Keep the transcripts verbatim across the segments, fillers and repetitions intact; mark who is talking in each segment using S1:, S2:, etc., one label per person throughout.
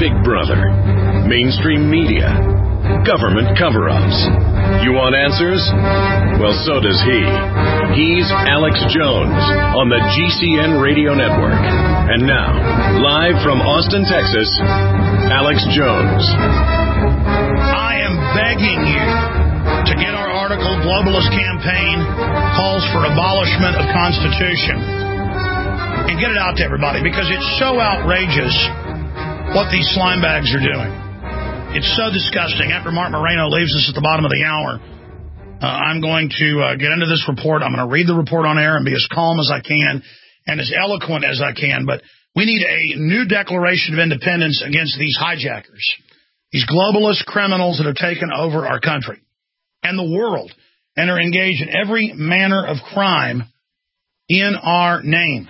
S1: Big Brother, mainstream media, government cover-ups. You want answers? Well, so does he. He's Alex Jones on the G C N Radio Network. And now, live from Austin, Texas, Alex Jones.
S2: I am begging you to get our article, Globalist Campaign Calls for Abolishment of Constitution, and get it out to everybody, because it's so outrageous what these slime bags are doing. It's so disgusting. After Mark Moreno leaves us at the bottom of the hour, uh, I'm going to uh, get into this report. I'm going to read the report on air and be as calm as I can and as eloquent as I can. But we need a new Declaration of Independence against these hijackers, these globalist criminals that have taken over our country and the world and are engaged in every manner of crime in our name.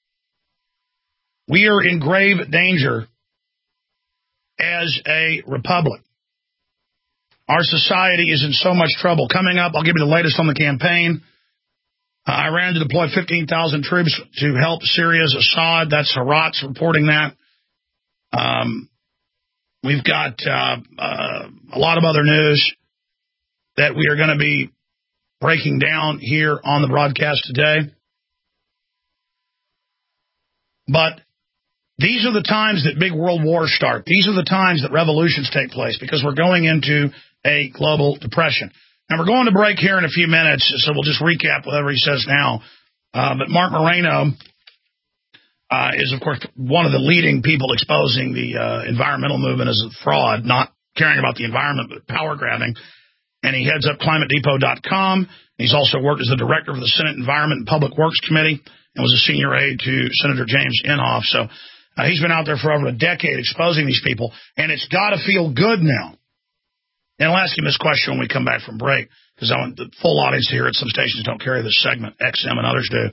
S2: We are in grave danger as a republic. Our society is in so much trouble. Coming up, I'll give you the latest on the campaign. Uh, Iran to deploy fifteen thousand troops to help Syria's Assad. That's Harat's reporting that. Um, we've got uh, uh, a lot of other news that we are going to be breaking down here on the broadcast today. But these are the times that big world wars start. These are the times that revolutions take place, because we're going into a global depression. And we're going to break here in a few minutes, so we'll just recap whatever he says now. Uh, but Mark Moreno uh, is, of course, one of the leading people exposing the uh, environmental movement as a fraud, not caring about the environment, but power grabbing. And he heads up climate depot dot com. He's also worked as the director of the Senate Environment and Public Works Committee and was a senior aide to Senator James Inhofe. So Uh, he's been out there for over a decade exposing these people, and it's got to feel good now. And I'll ask him this question when we come back from break, because I want the full audience to hear it. Some stations don't carry this segment, X M and others do.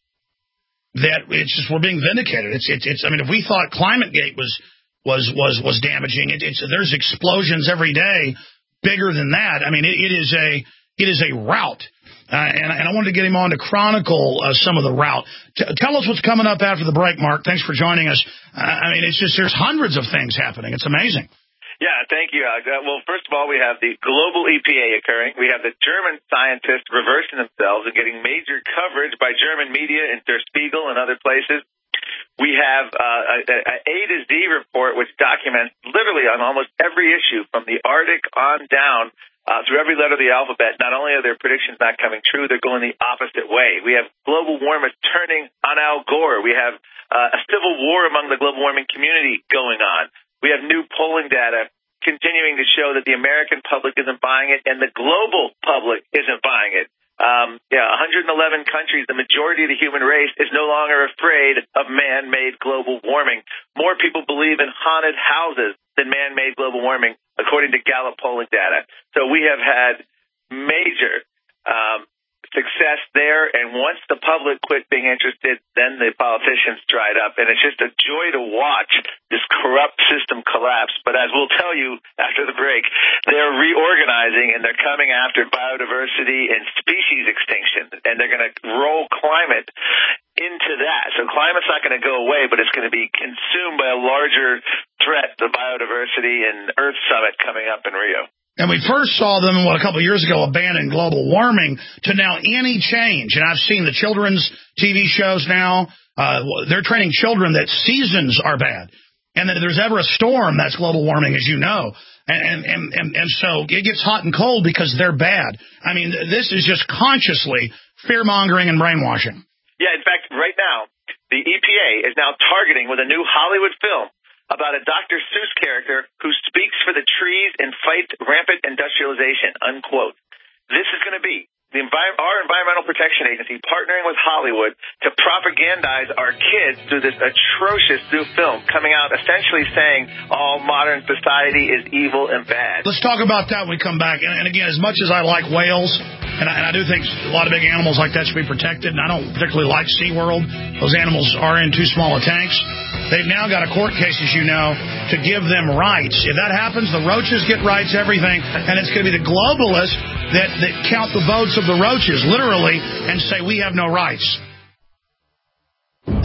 S2: That it's just we're being vindicated. It's it's, it's I mean, if we thought ClimateGate was was was was damaging, it, it's there's explosions every day bigger than that. I mean, it, it is a it is a rout. Uh, and, and I wanted to get him on to chronicle uh, some of the route. T- tell us what's coming up after the break, Mark. Thanks for joining us. Uh, I mean, it's just there's hundreds of things happening. It's amazing.
S3: Yeah, thank you, Alex. Uh, well, first of all, we have the global E P A occurring. We have the German scientists reversing themselves and getting major coverage by German media in Der Spiegel and other places. We have uh, a, a A to Z report, which documents literally on almost every issue from the Arctic on down. Uh, through every letter of the alphabet. Not only are their predictions not coming true, they're going the opposite way. We have global warmers turning on Al Gore. We have uh, a civil war among the global warming community going on. We have new polling data continuing to show that the American public isn't buying it and the global public isn't buying it. Um, yeah, one hundred eleven countries, the majority of the human race is no longer afraid of man-made global warming. More people believe in haunted houses than man-made global warming, according to Gallup polling data. So we have had major um, success there, and once the public quit being interested, then the politicians dried up. And it's just a joy to watch this corrupt system collapse. But as we'll tell you after the break, they're reorganizing, and they're coming after biodiversity and species extinction, and they're going to roll climate into that. So climate's not going to go away, but it's going to be consumed by a larger threat, the biodiversity and Earth Summit coming up in Rio.
S2: And we first saw them, what, a couple of years ago, abandon global warming to now any change. And I've seen the children's T V shows now. Uh, they're training children that seasons are bad. And that if there's ever a storm, that's global warming, as you know. And, and, and, and so it gets hot and cold because they're bad. I mean, this is just consciously fear-mongering and brainwashing.
S3: Yeah, in fact, right now, the E P A is now targeting with a new Hollywood film about a Doctor Seuss character who speaks for the trees and fights rampant industrialization, unquote. This is going to be the envi- our Environmental Protection Agency partnering with Hollywood to propagandize our kids through this atrocious new film coming out essentially saying all modern society is evil and bad.
S2: Let's talk about that when we come back. And, and again, as much as I like whales, and I, and I do think a lot of big animals like that should be protected, and I don't particularly like SeaWorld. Those animals are in too small a tanks. They've now got a court case, as you know, to give them rights. If that happens, the roaches get rights, everything, and it's going to be the globalists that, that count the votes of the roaches, literally, and say we have no rights.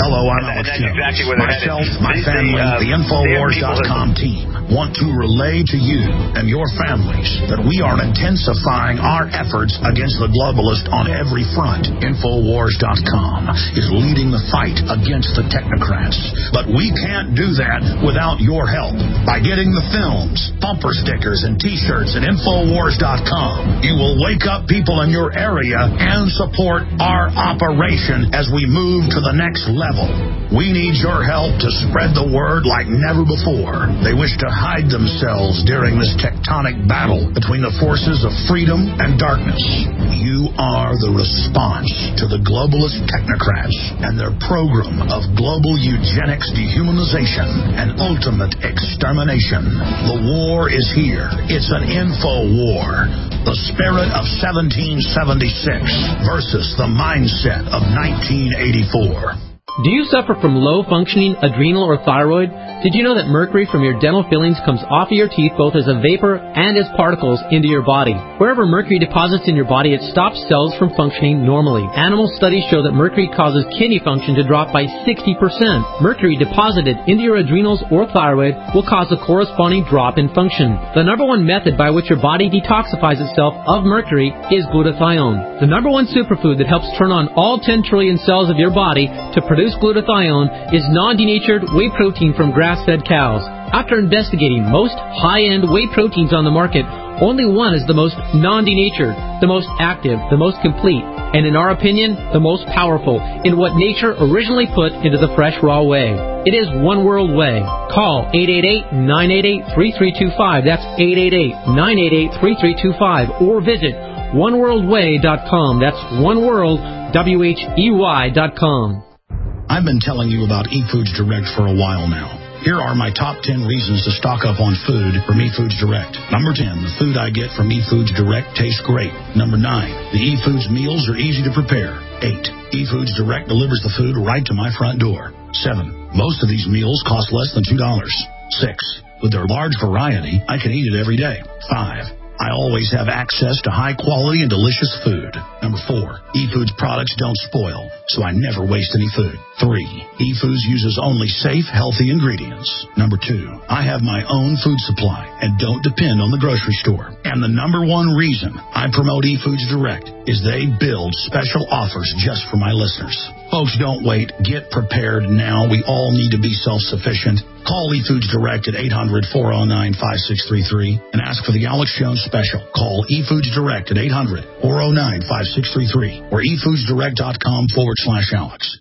S2: Hello, I'm
S3: and,
S2: Alex
S3: and that's
S2: Jones.
S3: exactly where they're
S2: Myself,
S3: headed.
S2: my
S3: These-
S2: family,
S3: uh,
S2: the Infowars dot com team want to relay to you and your families that we are intensifying our efforts against the globalist on every front. Infowars dot com is leading the fight against the technocrats. But we can't do that without your help. By getting the films, bumper stickers, and T-shirts at Infowars dot com, you will wake up people in your area and support our operation as we move to the next level. We need your help to spread the word like never before. They wish to hide themselves during this tectonic battle between the forces of freedom and darkness. You are the response to the globalist technocrats and their program of global eugenics, dehumanization, and ultimate extermination. The war is here. It's an info war. The spirit of seventeen seventy-six versus the mindset of nineteen eighty-four.
S4: Do you suffer from low-functioning adrenal or thyroid? Did you know that mercury from your dental fillings comes off of your teeth both as a vapor and as particles into your body? Wherever mercury deposits in your body, it stops cells from functioning normally. Animal studies show that mercury causes kidney function to drop by sixty percent. Mercury deposited into your adrenals or thyroid will cause a corresponding drop in function. The number one method by which your body detoxifies itself of mercury is glutathione. The number one superfood that helps turn on all ten trillion cells of your body to produce glutathione is non-denatured whey protein from grass-fed cows. After investigating most high-end whey proteins on the market, only one is the most non-denatured, the most active, the most complete, and in our opinion, the most powerful in what nature originally put into the fresh raw whey. It is One World Whey. Call eight eight eight, nine eight eight, three three two five. That's eight eight eight, nine eight eight, three three two five. Or visit one world way dot com. That's one world, W H E Y dot com.
S2: I've been telling you about eFoods Direct for a while now. Here are my top ten reasons to stock up on food from eFoods Direct. Number ten, the food I get from eFoods Direct tastes great. Number nine, the eFoods meals are easy to prepare. Eight, eFoods Direct delivers the food right to my front door. Seven, most of these meals cost less than two dollars. Six, with their large variety, I can eat it every day. Five, I always have access to high-quality and delicious food. Number four, eFoods products don't spoil, so I never waste any food. Three, eFoods uses only safe, healthy ingredients. Number two, I have my own food supply and don't depend on the grocery store. And the number one reason I promote eFoods Direct is they build special offers just for my listeners. Folks, don't wait. Get prepared now. We all need to be self-sufficient. Call eFoods Direct at eight hundred, four oh nine, five six three three and ask for the Alex Jones special. Call eFoods Direct at eight hundred, four oh nine, five six three three or e foods direct dot com forward slash Alex.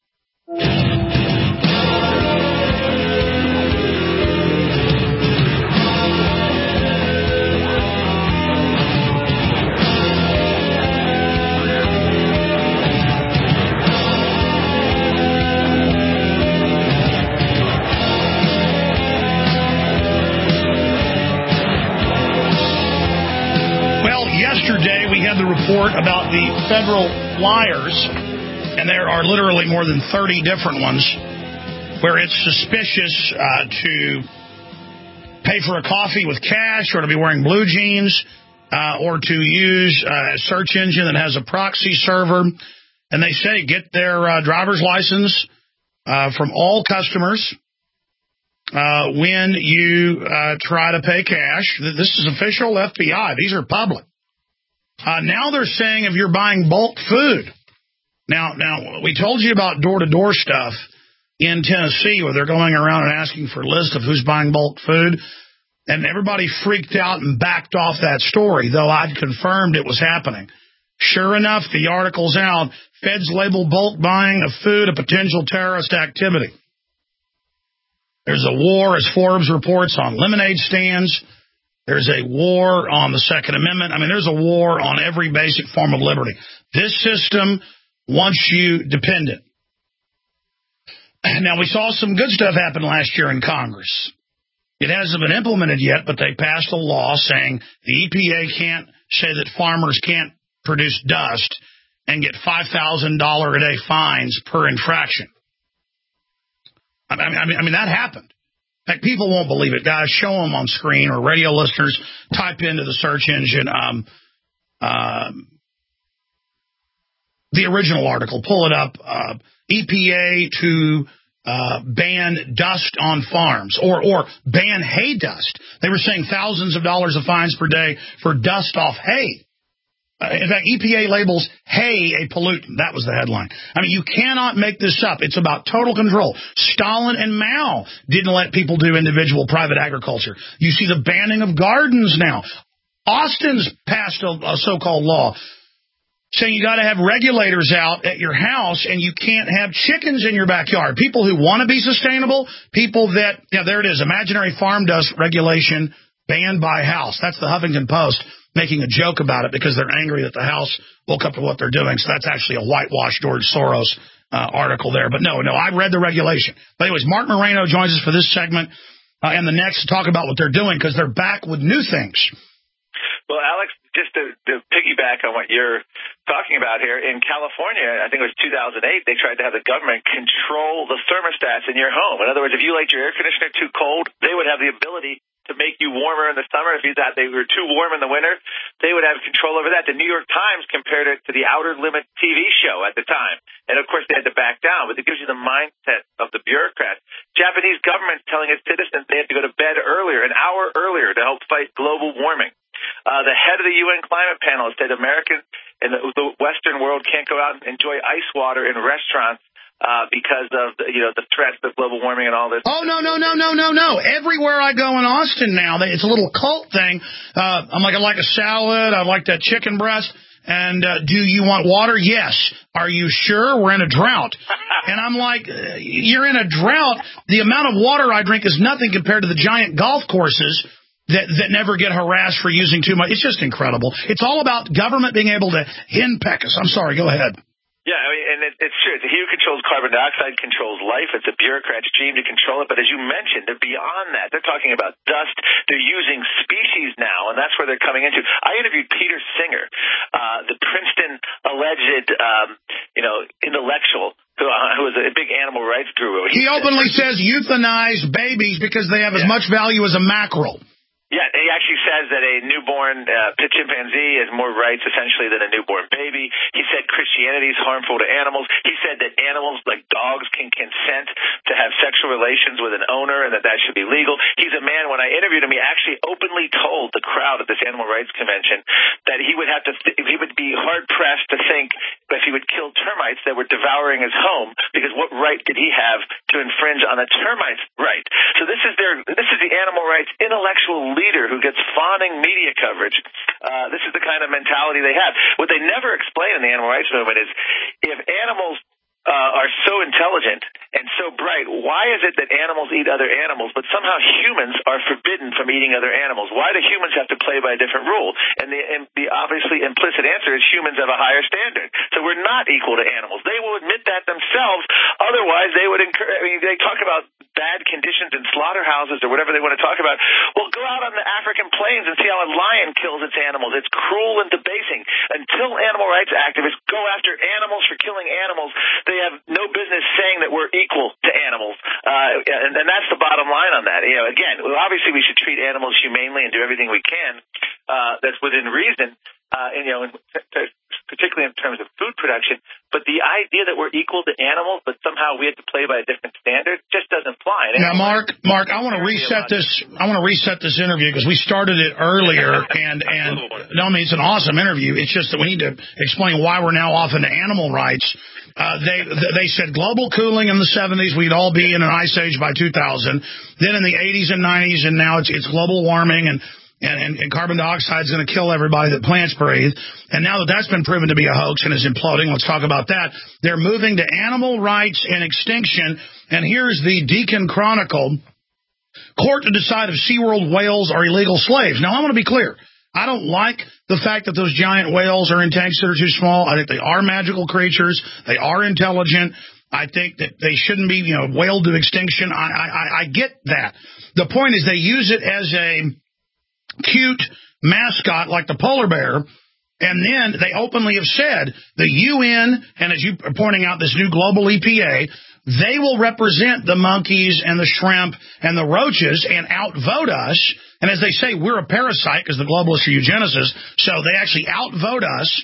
S2: Yesterday, we had the report about the federal flyers, and there are literally more than thirty different ones where it's suspicious uh, to pay for a coffee with cash or to be wearing blue jeans uh, or to use a search engine that has a proxy server. And they say get their uh, driver's license uh, from all customers uh, when you uh, try to pay cash. This is official F B I. These are public. Uh, now they're saying if you're buying bulk food. Now, now we told you about door-to-door stuff in Tennessee where they're going around and asking for a list of who's buying bulk food. And everybody freaked out and backed off that story, though I'd confirmed it was happening. Sure enough, the article's out. Feds label bulk buying of food a potential terrorist activity. There's a war, as Forbes reports, on lemonade stands. There's a war on the Second Amendment. I mean, there's a war on every basic form of liberty. This system wants you dependent. Now, we saw some good stuff happen last year in Congress. It hasn't been implemented yet, but they passed a law saying the E P A can't say that farmers can't produce dust and get five thousand dollars a day fines per infraction. I mean, I mean, I mean that happened. In fact, people won't believe it. Guys, show them on screen, or radio listeners, type into the search engine um, uh, the original article. Pull it up. Uh, E P A to uh, ban dust on farms or, or ban hay dust. They were saying thousands of dollars of fines per day for dust off hay. Uh, in fact, E P A labels hay a pollutant. That was the headline. I mean, you cannot make this up. It's about total control. Stalin and Mao didn't let people do individual private agriculture. You see the banning of gardens now. Austin's passed a, a so-called law saying you got to have regulators out at your house and you can't have chickens in your backyard. People who want to be sustainable, people that, yeah, there it is, imaginary farm dust regulation banned by House. That's the Huffington Post making a joke about it because they're angry that the House woke up to what they're doing. So that's actually a whitewashed George Soros uh, article there. But no, no, I read the regulation. But anyways, Mark Moreno joins us for this segment uh, and the next to talk about what they're doing because they're back with new things.
S3: Well, Alex, just to, to piggyback on what you're talking about here, in California, I think it was two thousand eight, they tried to have the government control the thermostats in your home. In other words, if you liked your air conditioner too cold, they would have the ability to make you warmer in the summer. If you thought they were too warm in the winter, they would have control over that. The New York Times compared it to the Outer Limits T V show at the time. And, of course, they had to back down, but it gives you the mindset of the bureaucrats. Japanese government's telling its citizens they have to go to bed earlier, an hour earlier, to help fight global warming. Uh, the head of the U N climate panel said Americans in the, the Western world can't go out and enjoy ice water in restaurants Uh, because of, the, you know, the threats of global warming and all this.
S2: Oh, no, no, no, no, no, no. Everywhere I go in Austin now, it's a little cult thing. Uh, I'm like, I like a salad. I like that chicken breast. And uh, do you want water? Yes. Are you sure? We're in a drought. And I'm like, uh, you're in a drought. The amount of water I drink is nothing compared to the giant golf courses that, that never get harassed for using too much. It's just incredible. It's all about government being able to henpeck us. I'm sorry. Go ahead.
S3: Yeah, I mean, and it, it's true. He who controls carbon dioxide controls life. It's a bureaucrat's dream to control it. But as you mentioned, they're beyond that. They're talking about dust. They're using species now, and that's where they're coming into. I interviewed Peter Singer, uh, the Princeton alleged, um, you know, intellectual who, uh, who was a big animal rights guru.
S2: He, he openly says euthanize babies because they have as
S3: yeah.
S2: much value as a mackerel.
S3: Yeah, he actually says that a newborn uh, pit chimpanzee has more rights, essentially, than a newborn baby. He said Christianity is harmful to animals. He said that animals, like dogs, can consent to have sexual relations with an owner and that that should be legal. He's a man, when I interviewed him, he actually openly told the crowd at this animal rights convention that he would have to, th- he would be hard-pressed to think if he would kill termites that were devouring his home, because what right did he have to infringe on the termites' right? So this is their, this is the animal rights intellectual leader who gets fawning media coverage. Uh, this is the kind of mentality they have. What they never explain in the animal rights movement is if animals uh, are so intelligent and so bright, why is it that animals eat other animals, but somehow humans are forbidden from eating other animals? Why do humans have to play by a different rule? And the, and the obviously implicit answer is humans have a higher standard. So we're not equal to animals. They will admit that themselves. Otherwise, they would encourage, I mean, they talk about bad conditions in slaughterhouses or whatever they want to talk about. Well, go out on the African plains and see how a lion kills its animals. It's cruel and debasing. Until animal rights activists go after animals for killing animals, they have no business saying that we're equal to animals. Uh, and, and that's the bottom line on that. You know, again, obviously we should treat animals humanely and do everything we can uh, that's within reason. Uh, and, you know, in, particularly in terms of food production, but the idea that we're equal to animals, but somehow we have to play by a different standard, just doesn't fly. And
S2: now, Mark, Mark, I want to reset this. I want to reset this interview because we started it earlier, and and no, I mean it's an awesome interview. It's just that we need to explain why we're now off into animal rights. Uh, they they said global cooling in the seventies, we'd all be in an ice age by two thousand. Then in the eighties and nineties, and now it's it's global warming and. And, and, and carbon dioxide is going to kill everybody that plants breathe. And now that that's been proven to be a hoax and is imploding, let's talk about that. They're moving to animal rights and extinction. And here's the Deacon Chronicle. Court to decide if SeaWorld whales are illegal slaves. Now, I want to be clear. I don't like the fact that those giant whales are in tanks that are too small. I think they are magical creatures. They are intelligent. I think that they shouldn't be, you know, whaled to extinction. I, I, I get that. The point is they use it as a cute mascot like the polar bear, and then they openly have said the U N, and as you are pointing out, this new global E P A, they will represent the monkeys and the shrimp and the roaches and outvote us. And as they say, we're a parasite because the globalists are eugenicists, so they actually outvote us.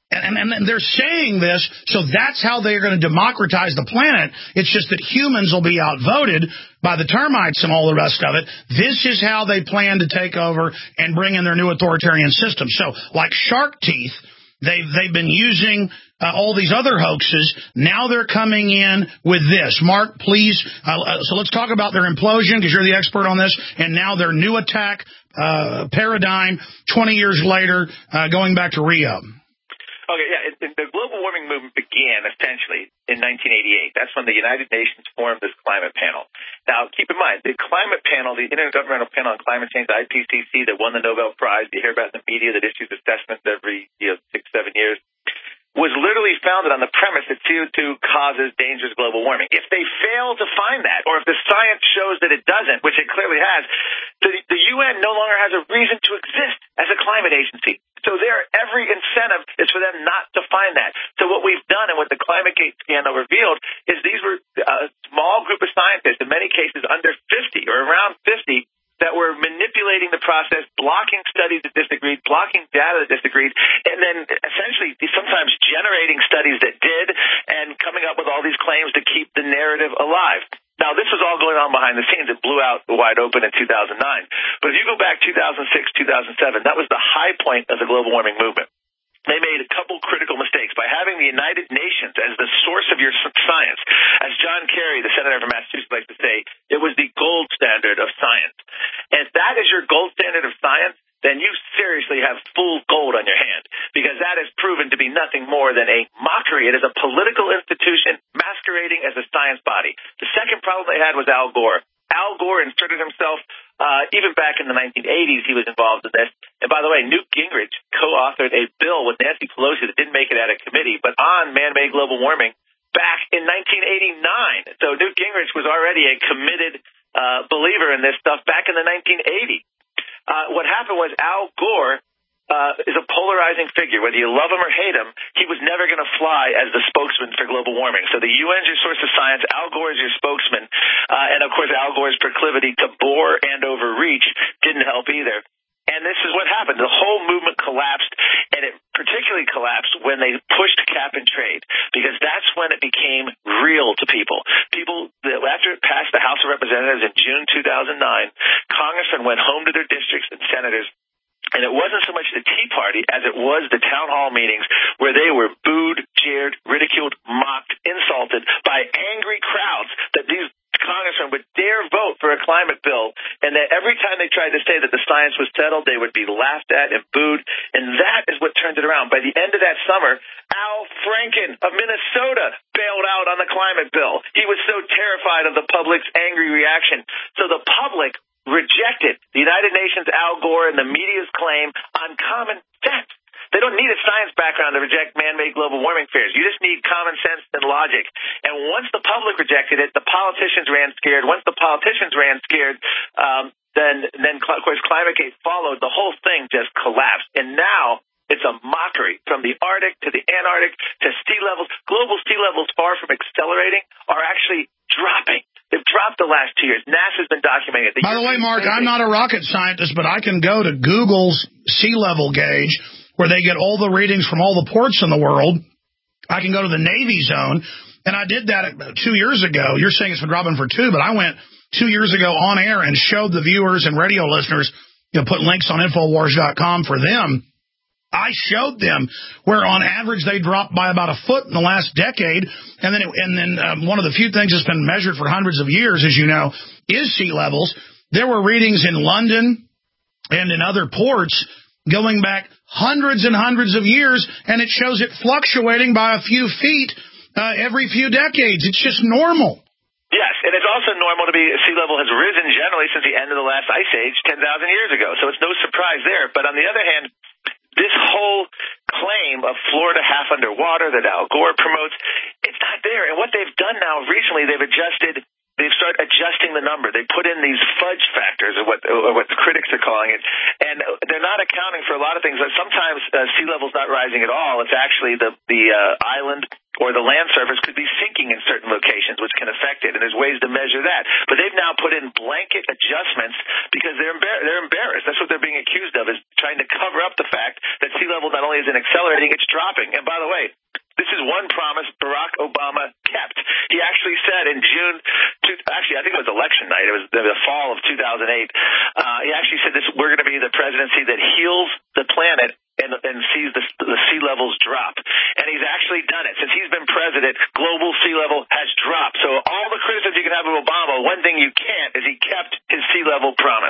S2: And, and, and they're saying this, so that's how they're going to democratize the planet. It's just that humans will be outvoted by the termites and all the rest of it. This is how they plan to take over and bring in their new authoritarian system. So, like shark teeth, they've, they've been using uh, all these other hoaxes. Now they're coming in with this. Mark, please. Uh, so let's talk about their implosion, because you're the expert on this, and now their new attack uh, paradigm twenty years later, uh, going back to Rio.
S3: Okay, yeah, it, the global warming movement began essentially in nineteen eighty-eight. That's when the United Nations formed this climate panel. Now, keep in mind, the climate panel, the Intergovernmental Panel on Climate Change, the I P C C, that won the Nobel Prize, you hear about in the media that issues assessments every you know, six, seven years, was literally founded on the premise that C O two causes dangerous global warming. If they fail to find that, or if the science shows that it doesn't, which it clearly has, the, the U N no longer has a reason to exist as a climate agency. So there, every incentive is for them not to find that. So what we've done and what the ClimateGate scandal revealed is these were a small group of scientists, in many cases under fifty or around fifty, that were manipulating the process, blocking studies that disagreed, blocking data that disagreed, and then essentially sometimes generating studies that did and coming up with all these claims to keep the narrative alive. Now, this was all going on behind the scenes. It blew out wide open in two thousand nine. But if you go back two thousand six, two thousand seven, that was the high point of the global warming movement. They made a couple critical mistakes by having the United Nations as the source of your science. As John Kerry, the senator from Massachusetts, likes to say, it was the gold standard of science. And if that is your gold standard of science, then you seriously have full gold on your hand, because that has proven to be nothing more than a mockery. It is a political institution masquerading as a science body. The second problem they had was Al Gore. Al Gore inserted himself, uh, even back in the nineteen eighties, he was involved in this. And by the way, Newt Gingrich co-authored a bill with Nancy Pelosi that didn't make it out of committee, but on man-made global warming back in nineteen eighty-nine. So Newt Gingrich was already a committed uh, believer in this stuff back in the nineteen eighties. Uh, what happened was Al Gore uh, is a polarizing figure. Whether you love him or hate him, he was never going to fly as the spokesman for global warming. So the U N's your source of science, Al Gore is your spokesman, uh, and of course Al Gore's proclivity to bore and overreach didn't help either. And this is what happened. The whole movement collapsed, and it particularly collapsed when they pushed cap and trade, because that's when it became real to people. People, after it passed the House of Representatives in June two thousand nine, congressmen went home to their districts and senators, and it wasn't so much the Tea Party as it was the town hall meetings where they were booed, jeered, ridiculed, mocked, insulted by angry crowds that these congressmen would dare vote for a climate bill, and that every time they tried to say that the science was settled, they would be laughed at and booed, and that is what turned it around. By the end of that summer, Al Franken of Minnesota bailed out on the climate bill. He was so terrified of the public's angry reaction. So the public rejected the United Nations, Al Gore, and the media's claim on common sense. They don't need a science background to reject man-made global warming fears. You just need common sense and logic. And once the public rejected it, the politicians ran scared. Once the politicians ran scared, um, then, then of course, ClimateGate followed. The whole thing just collapsed. And now it's a mockery. From the Arctic to the Antarctic to sea levels. Global sea levels, far from accelerating, are actually dropping. They've dropped the last two years. NASA's been documenting it. The
S2: By the way, Mark, I'm not a rocket scientist, but I can go to Google's sea level gauge, where they get all the readings from all the ports in the world. I can go to the Navy zone, and I did that two years ago. You're saying it's been dropping for two, but I went two years ago on air and showed the viewers and radio listeners, you know, put links on Infowars dot com for them. I showed them where, on average, they dropped by about a foot in the last decade, and then it, and then um, one of the few things that's been measured for hundreds of years, as you know, is sea levels. There were readings in London and in other ports going back hundreds and hundreds of years, and it shows it fluctuating by a few feet uh, every few decades. It's just normal.
S3: Yes, and it's also normal to be, sea level has risen generally since the end of the last ice age ten thousand years ago, so it's no surprise there. But on the other hand, this whole claim of Florida half underwater that Al Gore promotes, it's not there. And what they've done now recently, they've adjusted They've started adjusting the number. They put in these fudge factors, or what, or what the critics are calling it, and they're not accounting for a lot of things. Sometimes uh, sea level's not rising at all. It's actually the the uh, island or the land surface could be sinking in certain locations, which can affect it, and there's ways to measure that. But they've now put in blanket adjustments because they're, embar- they're embarrassed. That's what they're being accused of, is trying to cover up the fact that sea level not only isn't accelerating, it's dropping. And by the way, this is one promise Barack Obama kept. He actually said in June, two, actually I think it was election night, it was the fall of two thousand eight, uh, he actually said this: we're going to be the presidency that heals the planet and, and sees the, the sea levels drop. And he's actually done it. Since he's been president, global sea level has dropped. So all the criticism you can have of Obama, one thing you can't is he kept his sea level promise.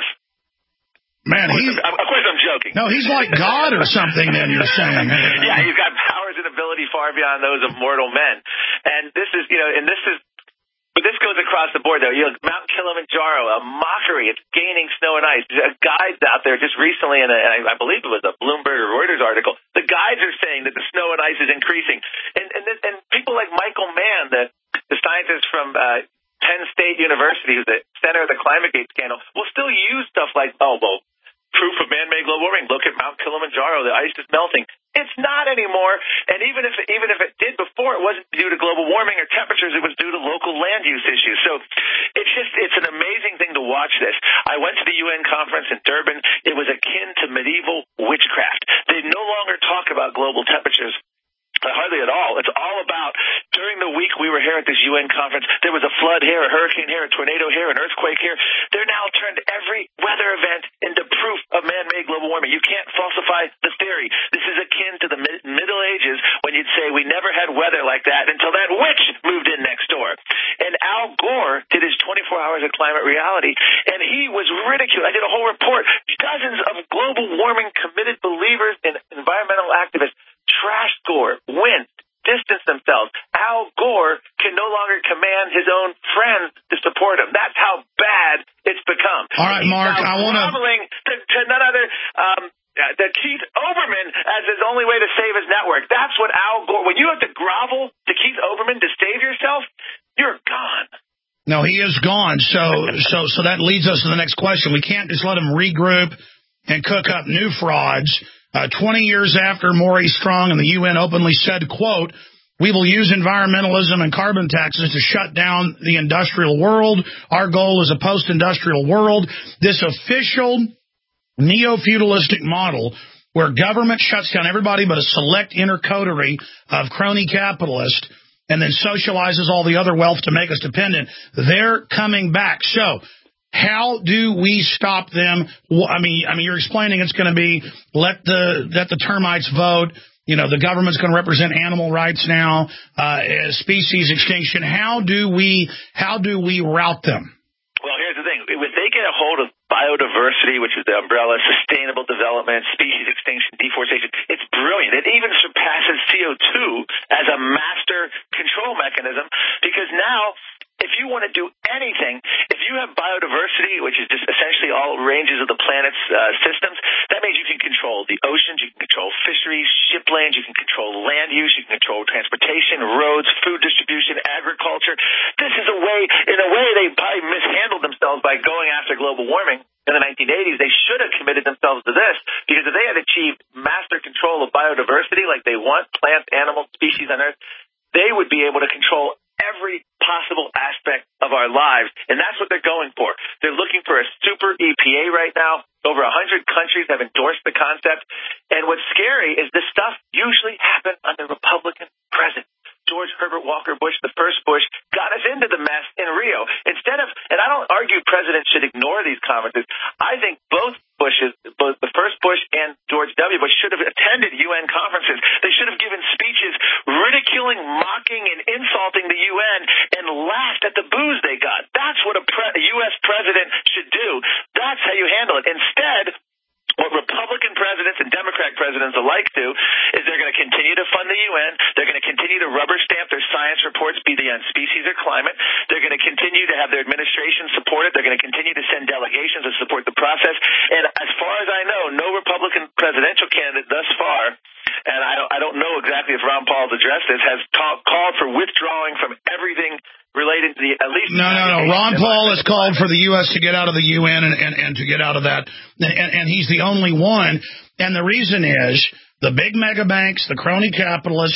S2: Man, he's...
S3: Of course I'm joking.
S2: No, he's like God or something, then you're saying.
S3: Yeah, he's got powers and ability far beyond those of mortal men. And this is, you know, and this is, but this goes across the board, though. You know, Mount Kilimanjaro, a mockery. It's gaining snow and ice. There's guides out there just recently, in a, and I believe it was a Bloomberg or Reuters article, the guides are saying that the snow and ice is increasing. And and, and people like Michael Mann, the, the scientist from uh, Penn State University, who's the center of the ClimateGate scandal, will still use stuff like, oh, well, proof of man-made global warming. Look at Mount Kilimanjaro. The ice is melting. It's not anymore. And even if even if it did before, it wasn't due to global warming or temperatures. It was due to local land use issues. So it's just it's an amazing thing to watch this. I went to the U N conference in Durban. It was akin to medieval witchcraft. They no longer talk about global temperatures. Hardly at all. It's all about, during the week we were here at this U N conference, there was a flood here, a hurricane here, a tornado here, an earthquake here. They're now turned every weather event into proof of man-made global warming. You can't falsify the theory. This is akin to the mid- Middle Ages when you'd say we never had weather like that until that witch moved in next door. And Al Gore did his twenty-four hours of climate reality, and he was ridiculed. I did a whole report. Dozens of global warming committed believers and environmental activists trash Gore, win, distance themselves. Al Gore can no longer command his own friends to support him. That's how bad it's become.
S2: All right, Mark, I want to...
S3: To, to none other... Um, the Keith Olbermann as his only way to save his network. That's what Al Gore... When you have to grovel to Keith Olbermann to save yourself, you're gone.
S2: No, he is gone. So, so, so that leads us to the next question. We can't just let him regroup and cook up new frauds. Uh, twenty years after Maurice Strong and the U N openly said, quote, we will use environmentalism and carbon taxes to shut down the industrial world. Our goal is a post-industrial world. This official neo-feudalistic model where government shuts down everybody but a select inner coterie of crony capitalists and then socializes all the other wealth to make us dependent, they're coming back. So how do we stop them? I mean, I mean, you're explaining it's going to be let the let the termites vote. You know, the government's going to represent animal rights now, uh, species extinction. How do we how do we route them?
S3: Well, here's the thing: if they get a hold of biodiversity, which is the umbrella, sustainable development, species extinction, deforestation, it's brilliant. It even surpasses C O two as a master control mechanism because now, if you want to do anything, if you have biodiversity, which is just essentially all ranges of the planet's uh, systems, that means you can control the oceans, you can control fisheries, ship lanes, you can control land use, you can control transportation, roads, food distribution, agriculture. This is a way, in a way, they probably mishandled themselves by going after global warming in the nineteen eighties. They should have committed themselves to this because if they had achieved master control of biodiversity like they want, plants, animals, species on Earth, they would be able to control every possible aspect of our lives, and that's what they're going for. They're looking for a super E P A right now. Over one hundred countries have endorsed the concept, and what's scary is this stuff usually happened under Republican presidents. George Herbert Walker Bush, the first Bush, got us into the mess in Rio. Instead of, and I don't argue presidents should ignore these conferences. I think both Bushes, both the first Bush and George W. Bush should have attended U N conferences. They should have given speeches ridiculing, mocking, and insulting the U N and laughed at the boos they got. That's what a, pre- a U S president should do. That's how you handle it. Instead, what Republican presidents and Democrat presidents alike do is they're going to continue to fund the U N. They're going to continue to rubber stamp their science reports, be they on species or climate. They're going to continue to have their administration support it. They're going to continue to send delegations to support the process. And as far as I know, no Republican presidential candidate thus far, and I don't, I don't know exactly if Ron Paul's addressed this, has ta- called for withdrawing from everything related to the, at least...
S2: No, no, no. Ron Paul has called for the U S to get out of the U N and, and, and to get out of that. And, and he's the only one. And the reason is the big mega banks, the crony capitalists,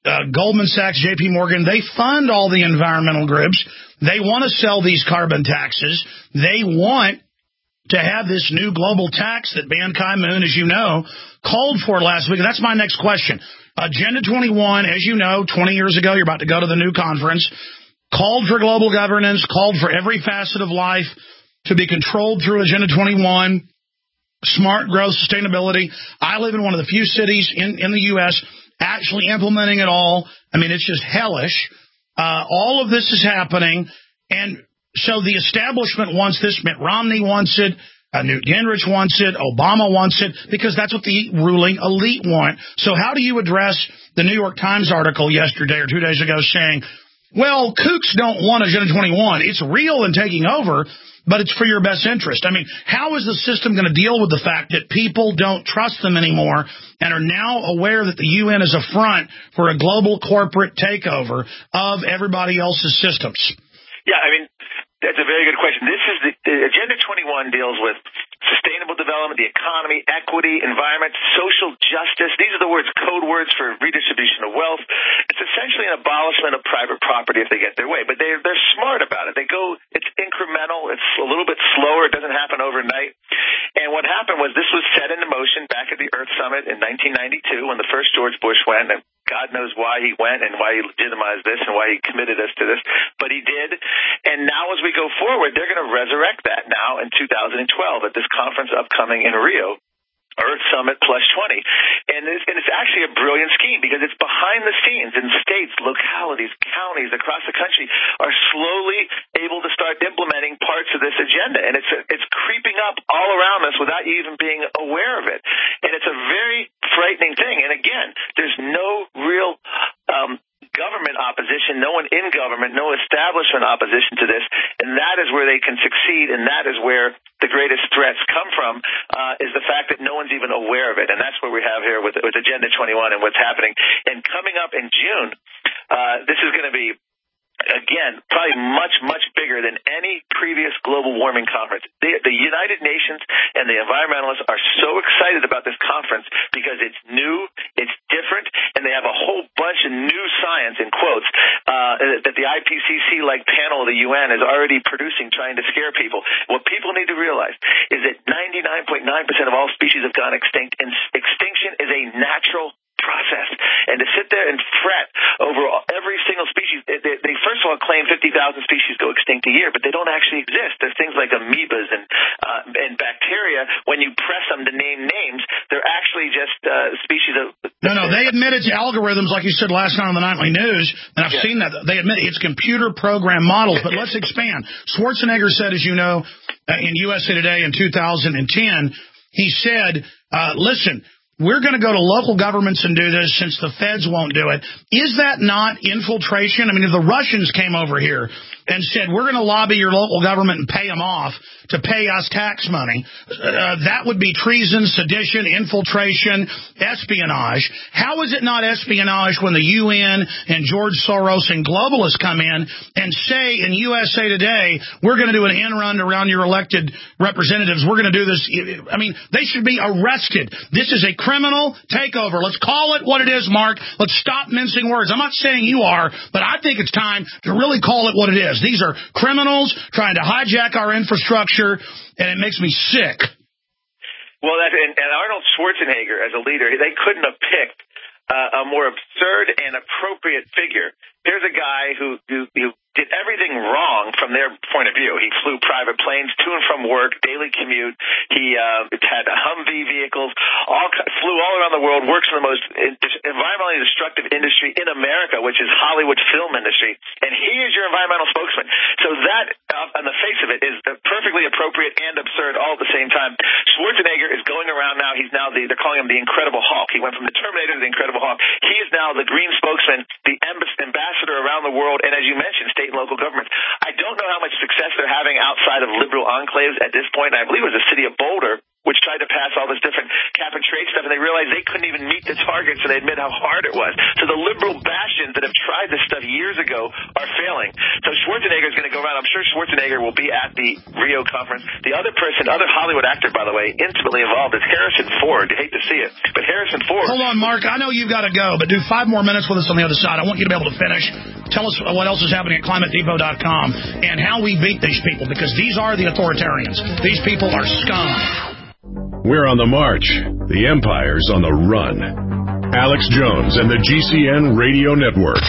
S2: uh, Goldman Sachs, J P Morgan, they fund all the environmental groups. They want to sell these carbon taxes. They want to have this new global tax that Ban Ki-moon, as you know, called for last week. And that's my next question. Agenda twenty-one, as you know, twenty years ago, you're about to go to the new conference, called for global governance, called for every facet of life to be controlled through Agenda twenty-one, smart growth, sustainability. I live in one of the few cities in, in the U S actually implementing it all. I mean, it's just hellish. Uh, all of this is happening. And so the establishment wants this. Mitt Romney wants it. Uh, Newt Gingrich wants it. Obama wants it, because that's what the ruling elite want. So how do you address the New York Times article yesterday or two days ago saying, well, kooks don't want Agenda twenty-one. It's real and taking over, but it's for your best interest. I mean, how is the system going to deal with the fact that people don't trust them anymore and are now aware that the U N is a front for a global corporate takeover of everybody else's systems?
S3: Yeah, I mean, that's a very good question. This is the, the Agenda twenty-one deals with sustainable development, the economy, equity, environment, social justice. These are the words, code words for redistribution of wealth. It's essentially an abolishment of private property if they get their way. But they're, they're smart about it. They go, it's incremental. It's a little bit slower. It doesn't happen overnight. And what happened was this was set into motion back at the Earth Summit in nineteen ninety-two when the first George Bush went. And God knows why he went and why he legitimized this and why he committed us to this. But he did. And now as we go forward, they're going to resurrect that now in two thousand twelve at this conference upcoming in Rio, Earth Summit plus twenty. And it's, and it's actually a brilliant scheme because it's behind the scenes in states, localities, counties across the country are slowly able to start implementing parts of this agenda. And it's, it's creeping up all around us without you even being aware of it. And it's a very frightening thing. And again, there's no real um, government opposition, no one in government, no establishment opposition to this, and that is where they can succeed, and that is where the greatest threats come from, uh, is the fact that no one's even aware of it, and that's what we have here with, with Agenda twenty-one and what's happening. And coming up in June, uh, this is going to be, again, probably much, much bigger than any previous global warming conference. The, the United Nations and the environmentalists are so excited about this conference because it's new, it's different, and they have a whole bunch of new science, in quotes, uh, that the I P C C-like panel of the U N is already producing, trying to scare people. What people need to realize is that ninety-nine point nine percent of all species have gone extinct, and extinction is a natural process. And to sit there and fret over every single species, they, they first of all claim fifty thousand species go extinct a year, but they don't actually exist. There's things like amoebas and uh, and bacteria. When you press them to name names, they're actually just uh, species of...
S2: No, no, they admit it's algorithms, like you said last night on the Nightly News, and I've yeah. seen that. They admit it's computer program models, but let's expand. Schwarzenegger said, as you know, uh, in U S A Today in two thousand ten, he said, uh, listen, we're going to go to local governments and do this since the feds won't do it. Is that not infiltration? I mean, if the Russians came over here and said, we're going to lobby your local government and pay them off to pay us tax money, uh, that would be treason, sedition, infiltration, espionage. How is it not espionage when the U N and George Soros and globalists come in and say in U S A Today, we're going to do an end run around your elected representatives. We're going to do this. I mean, they should be arrested. This is a criminal takeover. Let's call it what it is, Mark. Let's stop mincing words. I'm not saying you are, but I think it's time to really call it what it is. These are criminals trying to hijack our infrastructure, and it makes me sick.
S3: Well, that, and, and Arnold Schwarzenegger, as a leader, they couldn't have picked uh, a more absurd and appropriate figure. Here's a guy who, who, who did everything wrong from their point of view. He flew private planes to and from work, daily commute. He uh, had Humvee vehicles, all flew all around the world, works in the most environmentally destructive industry in America, which is Hollywood film industry. And he is your environmental spokesman. So that, uh, on the face of it, is perfectly appropriate and absurd all at the same time. Schwarzenegger is going around now. He's now the, they're calling him the Incredible Hulk. He went from the Terminator to the Incredible Hulk. He is now the green spokesman, the ambassador around the world, and as you mentioned, state and local governments. I don't know how much success they're having outside of liberal enclaves at this point. I believe it was the city of Boulder which tried to pass all this different cap and trade stuff, and they realized they couldn't even meet the targets, and they admit how hard it was. So the liberal bastions that have tried this stuff years ago are failing. So Schwarzenegger is going to go around. I'm sure Schwarzenegger will be at the Rio conference. The other person, other Hollywood actor, by the way, intimately involved is Harrison Ford. I hate to see it, but Harrison Ford.
S2: Hold on, Mark. I know you've got to go, but do five more minutes with us on the other side. I want you to be able to finish. Tell us what else is happening at climate depot dot com and how we beat these people, because these are the authoritarians. These people are scum.
S1: We're on the march. The empire's on the run. Alex Jones and the G C N Radio Network.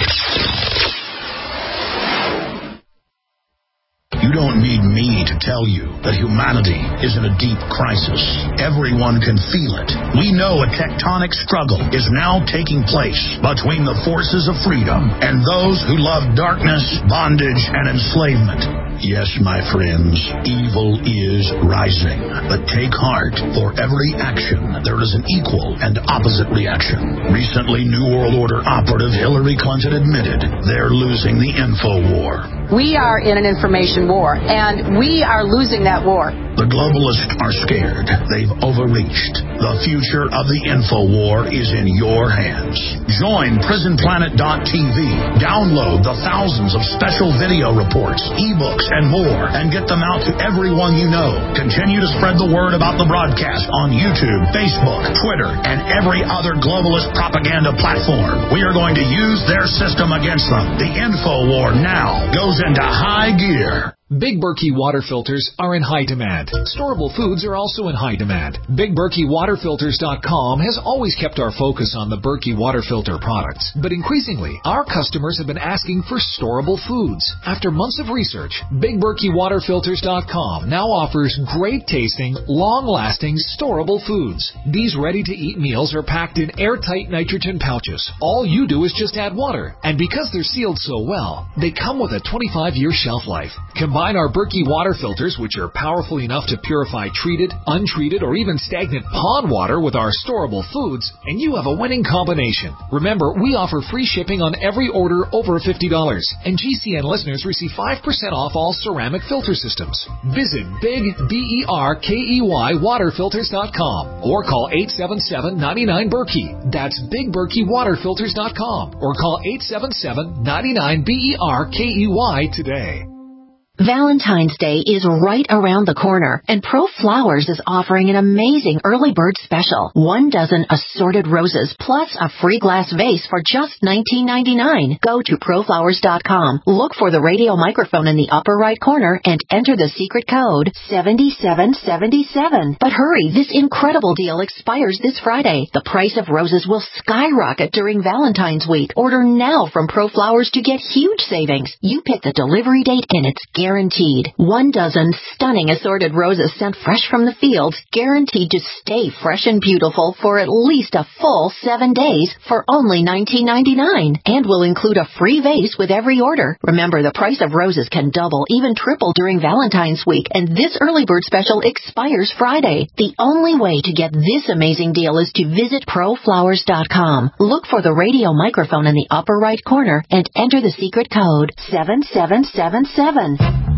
S5: You don't need me to tell you that humanity is in a deep crisis. Everyone can feel it. We know a tectonic struggle is now taking place between the forces of freedom and those who love darkness, bondage, and enslavement. Yes, my friends, evil is rising. But take heart. For every action, there is an equal and opposite reaction. Recently, New World Order operative Hillary Clinton admitted they're losing the info war.
S6: We are in an information war, and we are losing that war.
S5: The globalists are scared. They've overreached. The future of the info war is in your hands. Join prison planet dot t v. Download the thousands of special video reports, ebooks, and more, and get them out to everyone you know. Continue to spread the word about the broadcast on YouTube, Facebook, Twitter, and every other globalist propaganda platform. We are going to use their system against them. The info war now goes into high gear.
S7: Big Berkey water filters are in high demand. Storable foods are also in high demand. Big Berkey Water Filters dot com has always kept our focus on the Berkey water filter products. But increasingly, our customers have been asking for storable foods. After months of research, Big Berkey Water Filters dot com now offers great tasting, long-lasting, storable foods. These ready-to-eat meals are packed in airtight nitrogen pouches. All you do is just add water. And because they're sealed so well, they come with a twenty-five year shelf life. Combine our Berkey water filters, which are powerful enough to purify treated, untreated, or even stagnant pond water with our storable foods, and you have a winning combination. Remember, we offer free shipping on every order over fifty dollars, and G C N listeners receive five percent off all ceramic filter systems. Visit Big B E R K E Y Water Filters dot com or call eight seven seven, nine nine, Berkey. That's Big Berkey Water Filters dot com or call eight seven seven, nine nine, B E R K E Y today.
S8: Valentine's Day is right around the corner, and Pro Flowers is offering an amazing early bird special. One dozen assorted roses plus a free glass vase for just nineteen ninety-nine. Go to Pro Flowers dot com, look for the radio microphone in the upper right corner, and enter the secret code seven seven seven seven. But hurry, this incredible deal expires this Friday. The price of roses will skyrocket during Valentine's week. Order now from Pro Flowers to get huge savings. You pick the delivery date, and it's guaranteed. Guaranteed. One dozen stunning assorted roses sent fresh from the fields, guaranteed to stay fresh and beautiful for at least a full seven days for only nineteen ninety-nine, and will include a free vase with every order. Remember, the price of roses can double, even triple during Valentine's week, and this early bird special expires Friday. The only way to get this amazing deal is to visit Pro Flowers dot com. Look for the radio microphone in the upper right corner and enter the secret code seven seven seven seven.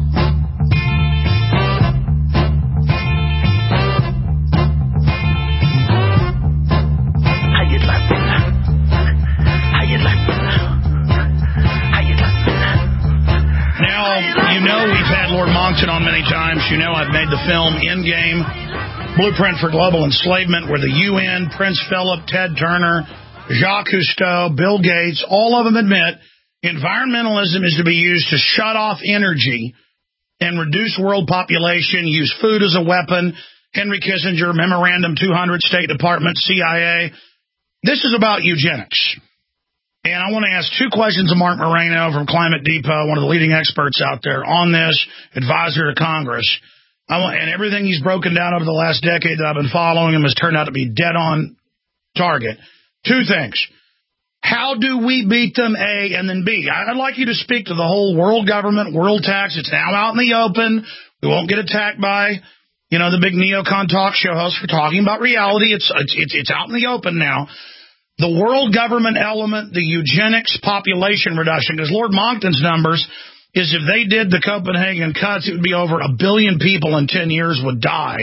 S2: You know we've had Lord Monckton on many times. You know I've made the film Endgame, Blueprint for Global Enslavement, where the U N, Prince Philip, Ted Turner, Jacques Cousteau, Bill Gates, all of them admit environmentalism is to be used to shut off energy and reduce world population, use food as a weapon. Henry Kissinger, Memorandum two hundred, State Department, C I A. This is about eugenics. And I want to ask two questions of Mark Moreno from Climate Depot, one of the leading experts out there on this, advisor to Congress. I want, and everything he's broken down over the last decade that I've been following him has turned out to be dead on target. Two things. How do we beat them, A, and then B? I'd like you to speak to the whole world government, world tax. It's now out in the open. We won't get attacked by, you know, the big neocon talk show hosts for talking about reality. It's, it's, it's out in the open now. The world government element, the eugenics, population reduction, because Lord Monckton's numbers is if they did the Copenhagen cuts, it would be over a billion people in ten years would die.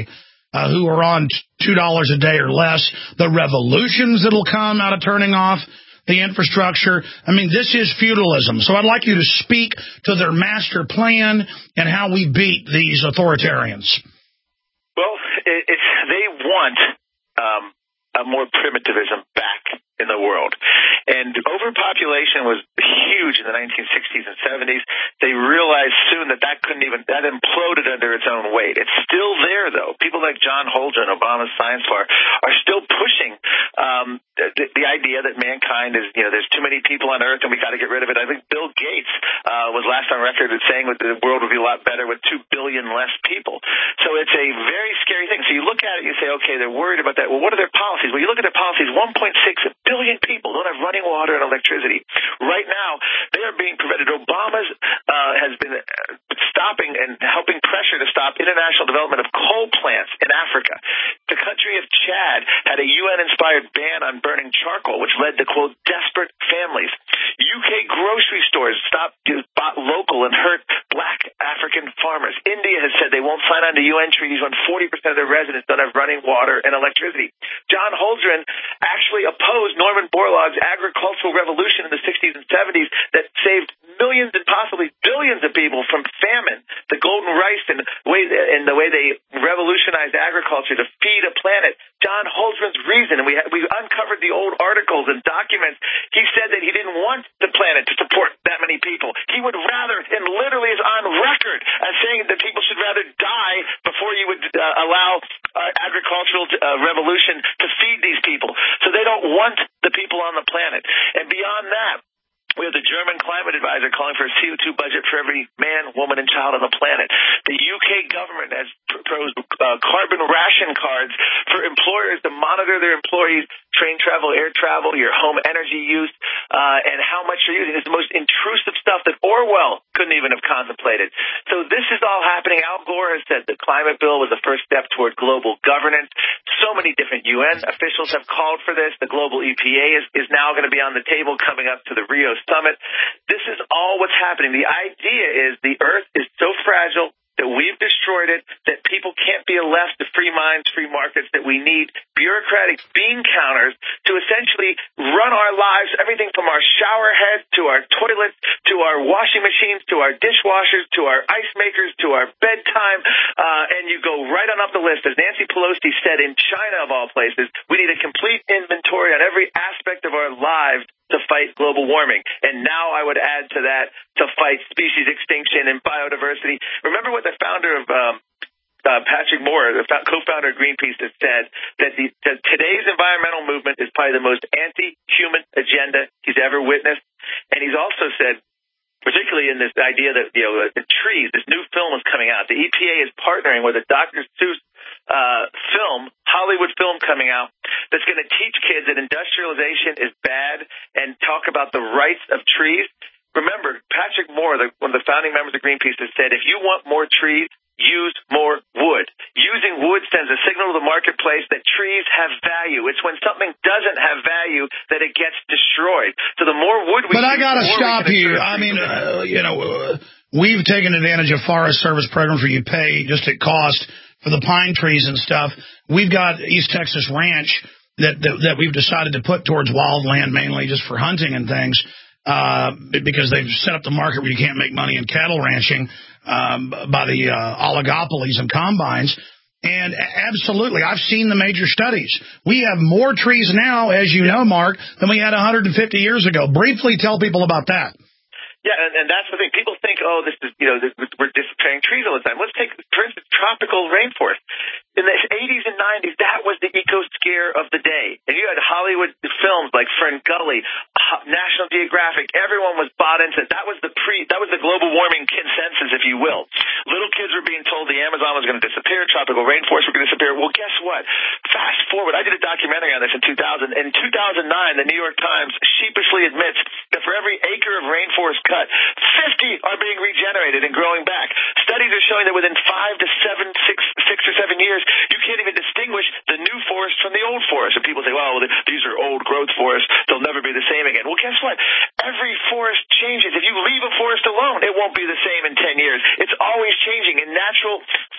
S2: uh, who are on two dollars a day or less, the revolutions that will come out of turning off the infrastructure. I mean, this is feudalism. So I'd like you to speak to their master plan and how we beat these authoritarians.
S3: Well, it, it's, they want um, a more primitivism back in the world. And overpopulation was huge in the nineteen sixties and seventies. They realized soon that that couldn't even, that imploded under its own weight. It's still there, though. People like John Holdren, Obama's science czar, are still pushing um, the, the idea that mankind is, you know, there's too many people on Earth and we got to get rid of it. I think Bill Gates uh, was last on record as saying that the world would be a lot better with two billion less people. So it's a very scary thing. So you look at it, you say, okay, they're worried about that. Well, what are their policies? Well, you look at their policies, one point six billion people don't have running water and electricity. Right now, they are being prevented. Obama uh, has been stopping and helping pressure to stop international development of coal plants in Africa. The country of Chad had a U N-inspired ban on burning charcoal, which led to, quote, desperate families. U K grocery stores stopped, bought local and hurt black African farmers. India has said they won't sign on to U N treaties when forty percent of their residents don't have running water and electricity. John Holdren actually opposed Norman Borlaug's agricultural revolution in the sixties and seventies that saved millions and possibly billions of people from famine. The golden rice and the way, and the way they revolutionized agriculture to feed a planet. John Holdren's reason, and we we uncovered the old articles and documents, he said that he didn't want the planet to support that many people. He would rather, and literally is on record as saying that people should rather die before you would uh, allow uh, agricultural uh, revolution to feed these people. So they don't want the people on the planet. And beyond that, we have the German climate advisor calling for a C O two budget for every man, woman, and child on the planet. The U K government has proposed uh, carbon ration cards for employers to monitor their employees' train travel, air travel, your home energy use, uh, and how much you're using. It's the most intrusive stuff that Orwell couldn't even have contemplated. So this is all happening. Al Gore has said the climate bill was the first step toward global governance. So many different U N officials have called for this. The global E P A is, is now going to be on the table coming up to the Rio Summit. This is all what's happening. The idea is the Earth is so fragile that we've destroyed it, that people can't be left to free minds, free markets, that we need bureaucratic bean counters to essentially run our lives, everything from our shower heads to our toilets to our washing machines to our dishwashers to our ice makers to our bedtime, uh, and you go right on up the list. As Nancy Pelosi said in China, of all places, we need a complete inventory on every aspect of our lives to fight global warming. And now I would add to that to fight species extinction and biodiversity. Remember what the founder of um, uh, Patrick Moore, the co-founder of Greenpeace, has said, that, the, that today's environmental movement is probably the most anti-human agenda he's ever witnessed. And he's also said, particularly in this idea that, you know, the trees, this new film is coming out. The E P A is partnering with a Doctor Seuss uh, film, Hollywood film coming out, that's going to teach kids that industrialization is bad and talk about the rights of trees. Remember, Patrick Moore, the, one of the founding members of Greenpeace, has said, if you want more trees, use more wood. Using wood sends a signal to the marketplace that trees have value. It's when something doesn't have value that it gets destroyed. So the more wood we
S2: But
S3: use,
S2: I got to stop you. I mean, uh, you know, uh, we've taken advantage of Forest Service programs where you pay just at cost for the pine trees and stuff. We've got East Texas Ranch that, that, that we've decided to put towards wildland mainly just for hunting and things. Uh, because they've set up the market where you can't make money in cattle ranching um, by the uh, oligopolies and combines. And absolutely, I've seen the major studies. We have more trees now, as you know, Mark, than we had one hundred fifty years ago. Briefly tell people about that.
S3: Yeah, and, and that's the thing. People think, oh, this is, you know, this, we're disappearing trees all the time. Let's take, for instance, tropical rainforest. In the eighties and nineties, that was the eco-scare of the day. And you had Hollywood films like Fern Gully, National Geographic. Everyone was bought into it. That was the pre, that was the global warming consensus, if you will. Little kids were being told the Amazon was going to disappear, tropical rainforests were going to disappear. Well, guess what? Fast forward, I did a documentary on this in two thousand. In two thousand nine, the New York Times sheepishly admits that for every acre of rainforest cut, fifty are being regenerated and growing back. Studies are showing that within five to seven, six, six or seven years, you can't even distinguish the new forest from the old forest. And people say, well, these are old growth forests. They'll never be the same again. Well, guess what? Every forest changes. If you leave a forest alone, it won't be the same in ten years. It's always changing. And natural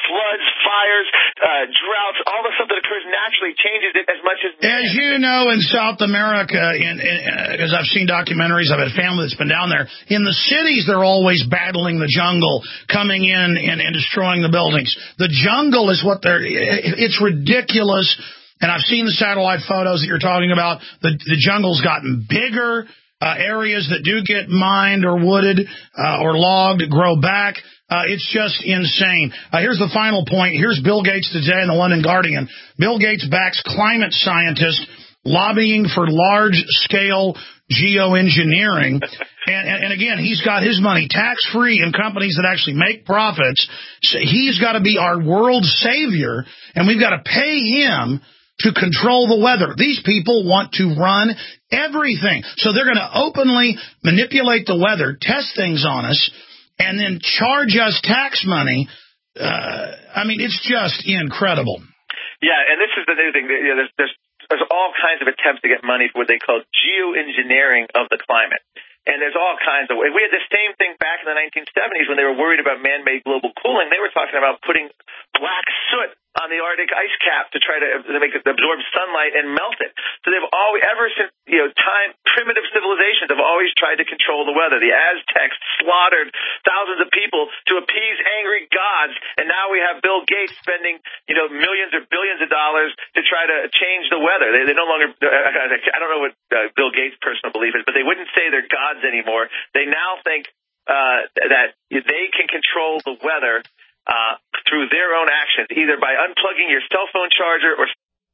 S3: floods, fires, uh, droughts, all the stuff that occurs naturally changes it as much as...
S2: As you know, in South America, because uh, I've seen documentaries, I've had family that's been down there, in the cities they're always battling the jungle, coming in and, and destroying the buildings. The jungle is what they're... It's ridiculous. And I've seen the satellite photos that you're talking about. The, the jungle's gotten bigger. Uh, areas that do get mined or wooded uh, or logged grow back. Uh, it's just insane. Uh, here's the final point. Here's Bill Gates today in the London Guardian. Bill Gates backs climate scientists lobbying for large-scale geoengineering. and, and, and again, he's got his money tax-free in companies that actually make profits. So he's got to be our world savior, and we've got to pay him to control the weather. These people want to run everything. So they're going to openly manipulate the weather, test things on us, and then charge us tax money. Uh, I mean, it's just incredible.
S3: Yeah, and this is the new thing. You know, there's, there's, there's all kinds of attempts to get money for what they call geoengineering of the climate. And there's all kinds of ways. We had the same thing back in the nineteen seventies when they were worried about man-made global cooling. They were talking about putting black soot on the Arctic ice cap to try to, to make it absorb sunlight and melt it. So they've always, ever since, you know, time, primitive civilizations have always tried to control the weather. The Aztecs slaughtered thousands of people to appease angry gods, and now we have Bill Gates spending, you know, millions or billions of dollars to try to change the weather. They, they no longer, I don't know what uh, Bill Gates' personal belief is, but they wouldn't say they're gods anymore. They now think uh, that they can control the weather Uh, through their own actions, either by unplugging your cell phone charger or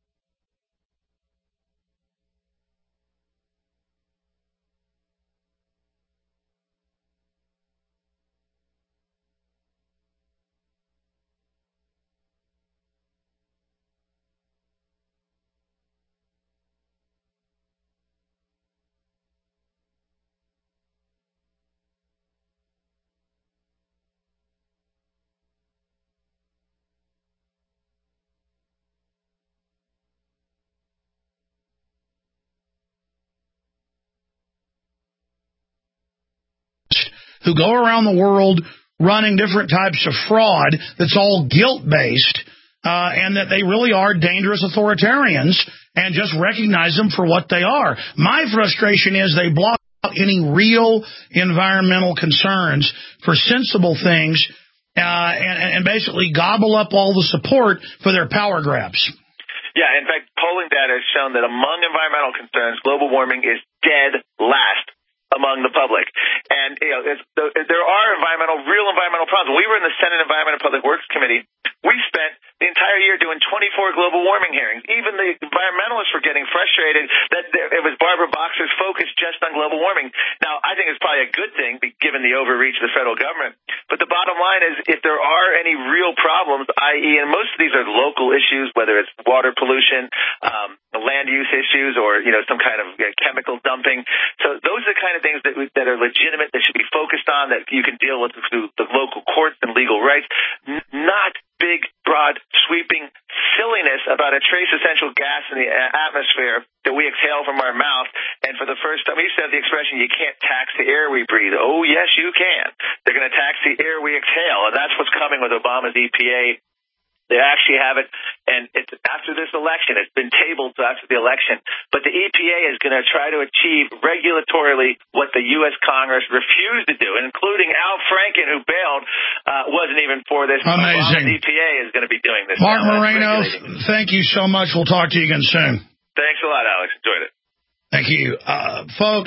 S2: who go around the world running different types of fraud that's all guilt-based, uh, and that they really are dangerous authoritarians, and just recognize them for what they are. My frustration is they block out any real environmental concerns for sensible things, uh, and, and basically gobble up all the support for their power grabs.
S3: Yeah, in fact, polling data has shown that among environmental concerns, global warming is dead last among the public. And, you know, it's, there are environmental, real environmental problems. When we were in the Senate Environment and Public Works Committee, we spent the entire year doing twenty-four global warming hearings. Even the environmentalists were getting frustrated that it was Barbara Boxer's focus just on global warming. Now, I think it's probably a good thing, given the overreach of the federal government. But the bottom line is, if there are any real problems, that is, and most of these are local issues, whether it's water pollution, um, land use issues, or, you know, some kind of uh, chemical dumping. So those are the kind of things that, that are legitimate, that should be focused on, that you can deal with through the local courts and legal rights, N- not big, broad, sweeping silliness about a trace essential gas in the atmosphere that we exhale from our mouth. And for the first time, we used to have the expression, you can't tax the air we breathe. Oh, yes, you can. They're going to tax the air we exhale, and that's what's coming with Obama's E P A. They actually have it, and it's after this election. It's been tabled after the election. But the E P A is going to try to achieve regulatorily what the U S Congress refused to do, including Al Franken, who bailed, uh, wasn't even for this.
S2: Amazing.
S3: The E P A is going to be doing this.
S2: Mark Moreno, thank you so much. We'll talk to you again soon.
S3: Thanks a lot, Alex. Enjoyed it.
S2: Thank you. Uh, folks,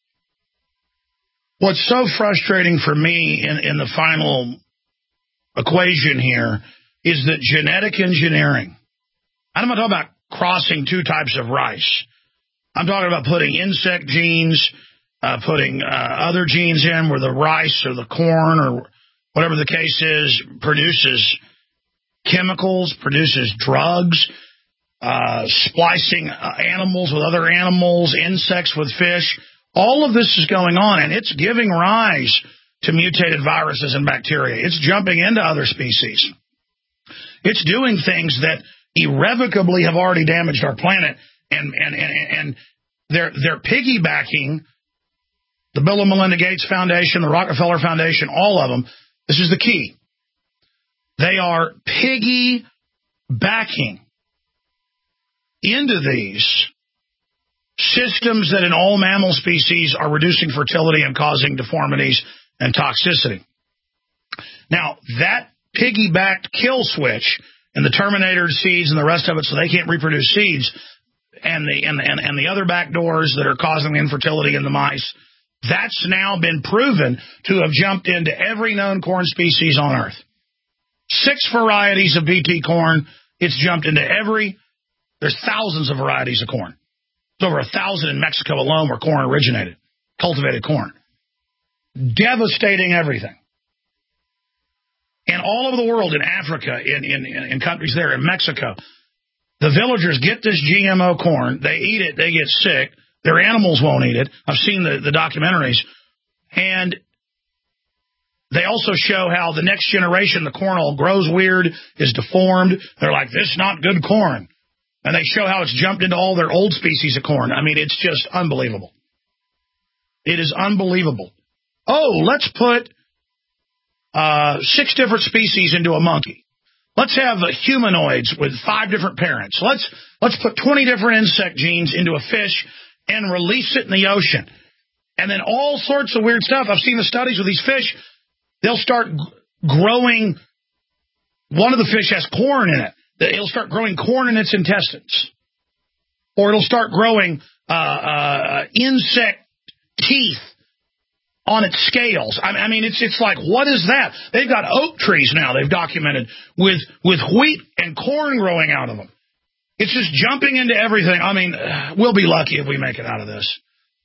S2: what's so frustrating for me in, in the final equation here is that genetic engineering, I'm not talking about crossing two types of rice. I'm talking about putting insect genes, uh, putting uh, other genes in where the rice or the corn or whatever the case is produces chemicals, produces drugs, uh, splicing animals with other animals, insects with fish. All of this is going on, and it's giving rise to mutated viruses and bacteria. It's jumping into other species. It's doing things that irrevocably have already damaged our planet, and and and, and they're they're piggybacking the Bill and Melinda Gates Foundation, the Rockefeller Foundation, all of them. This is the key. They are piggybacking into these systems that in all mammal species are reducing fertility and causing deformities and toxicity. Now, that piggybacked kill switch and the terminator seeds and the rest of it so they can't reproduce seeds and the and, and, and the other back doors that are causing infertility in the mice, that's now been proven to have jumped into every known corn species on Earth. Six varieties of B T corn, it's jumped into every, there's thousands of varieties of corn. There's over a thousand in Mexico alone where corn originated, cultivated corn. Devastating everything. And all over the world, in Africa, in, in, in countries there, in Mexico, the villagers get this G M O corn, they eat it, they get sick, their animals won't eat it. I've seen the, the documentaries. And they also show how the next generation, the corn all grows weird, is deformed. They're like, this is not good corn. And they show how it's jumped into all their old species of corn. I mean, it's just unbelievable. It is unbelievable. Oh, let's put uh, six different species into a monkey. Let's have uh, humanoids with five different parents. Let's let's put twenty different insect genes into a fish and release it in the ocean. And then all sorts of weird stuff. I've seen the studies with these fish. They'll start g- growing. One of the fish has corn in it. It'll start growing corn in its intestines. Or it'll start growing uh, uh, insect teeth on its scales. I mean, it's it's like, what is that? They've got oak trees now, they've documented, with, with wheat and corn growing out of them. It's just jumping into everything. I mean, we'll be lucky if we make it out of this.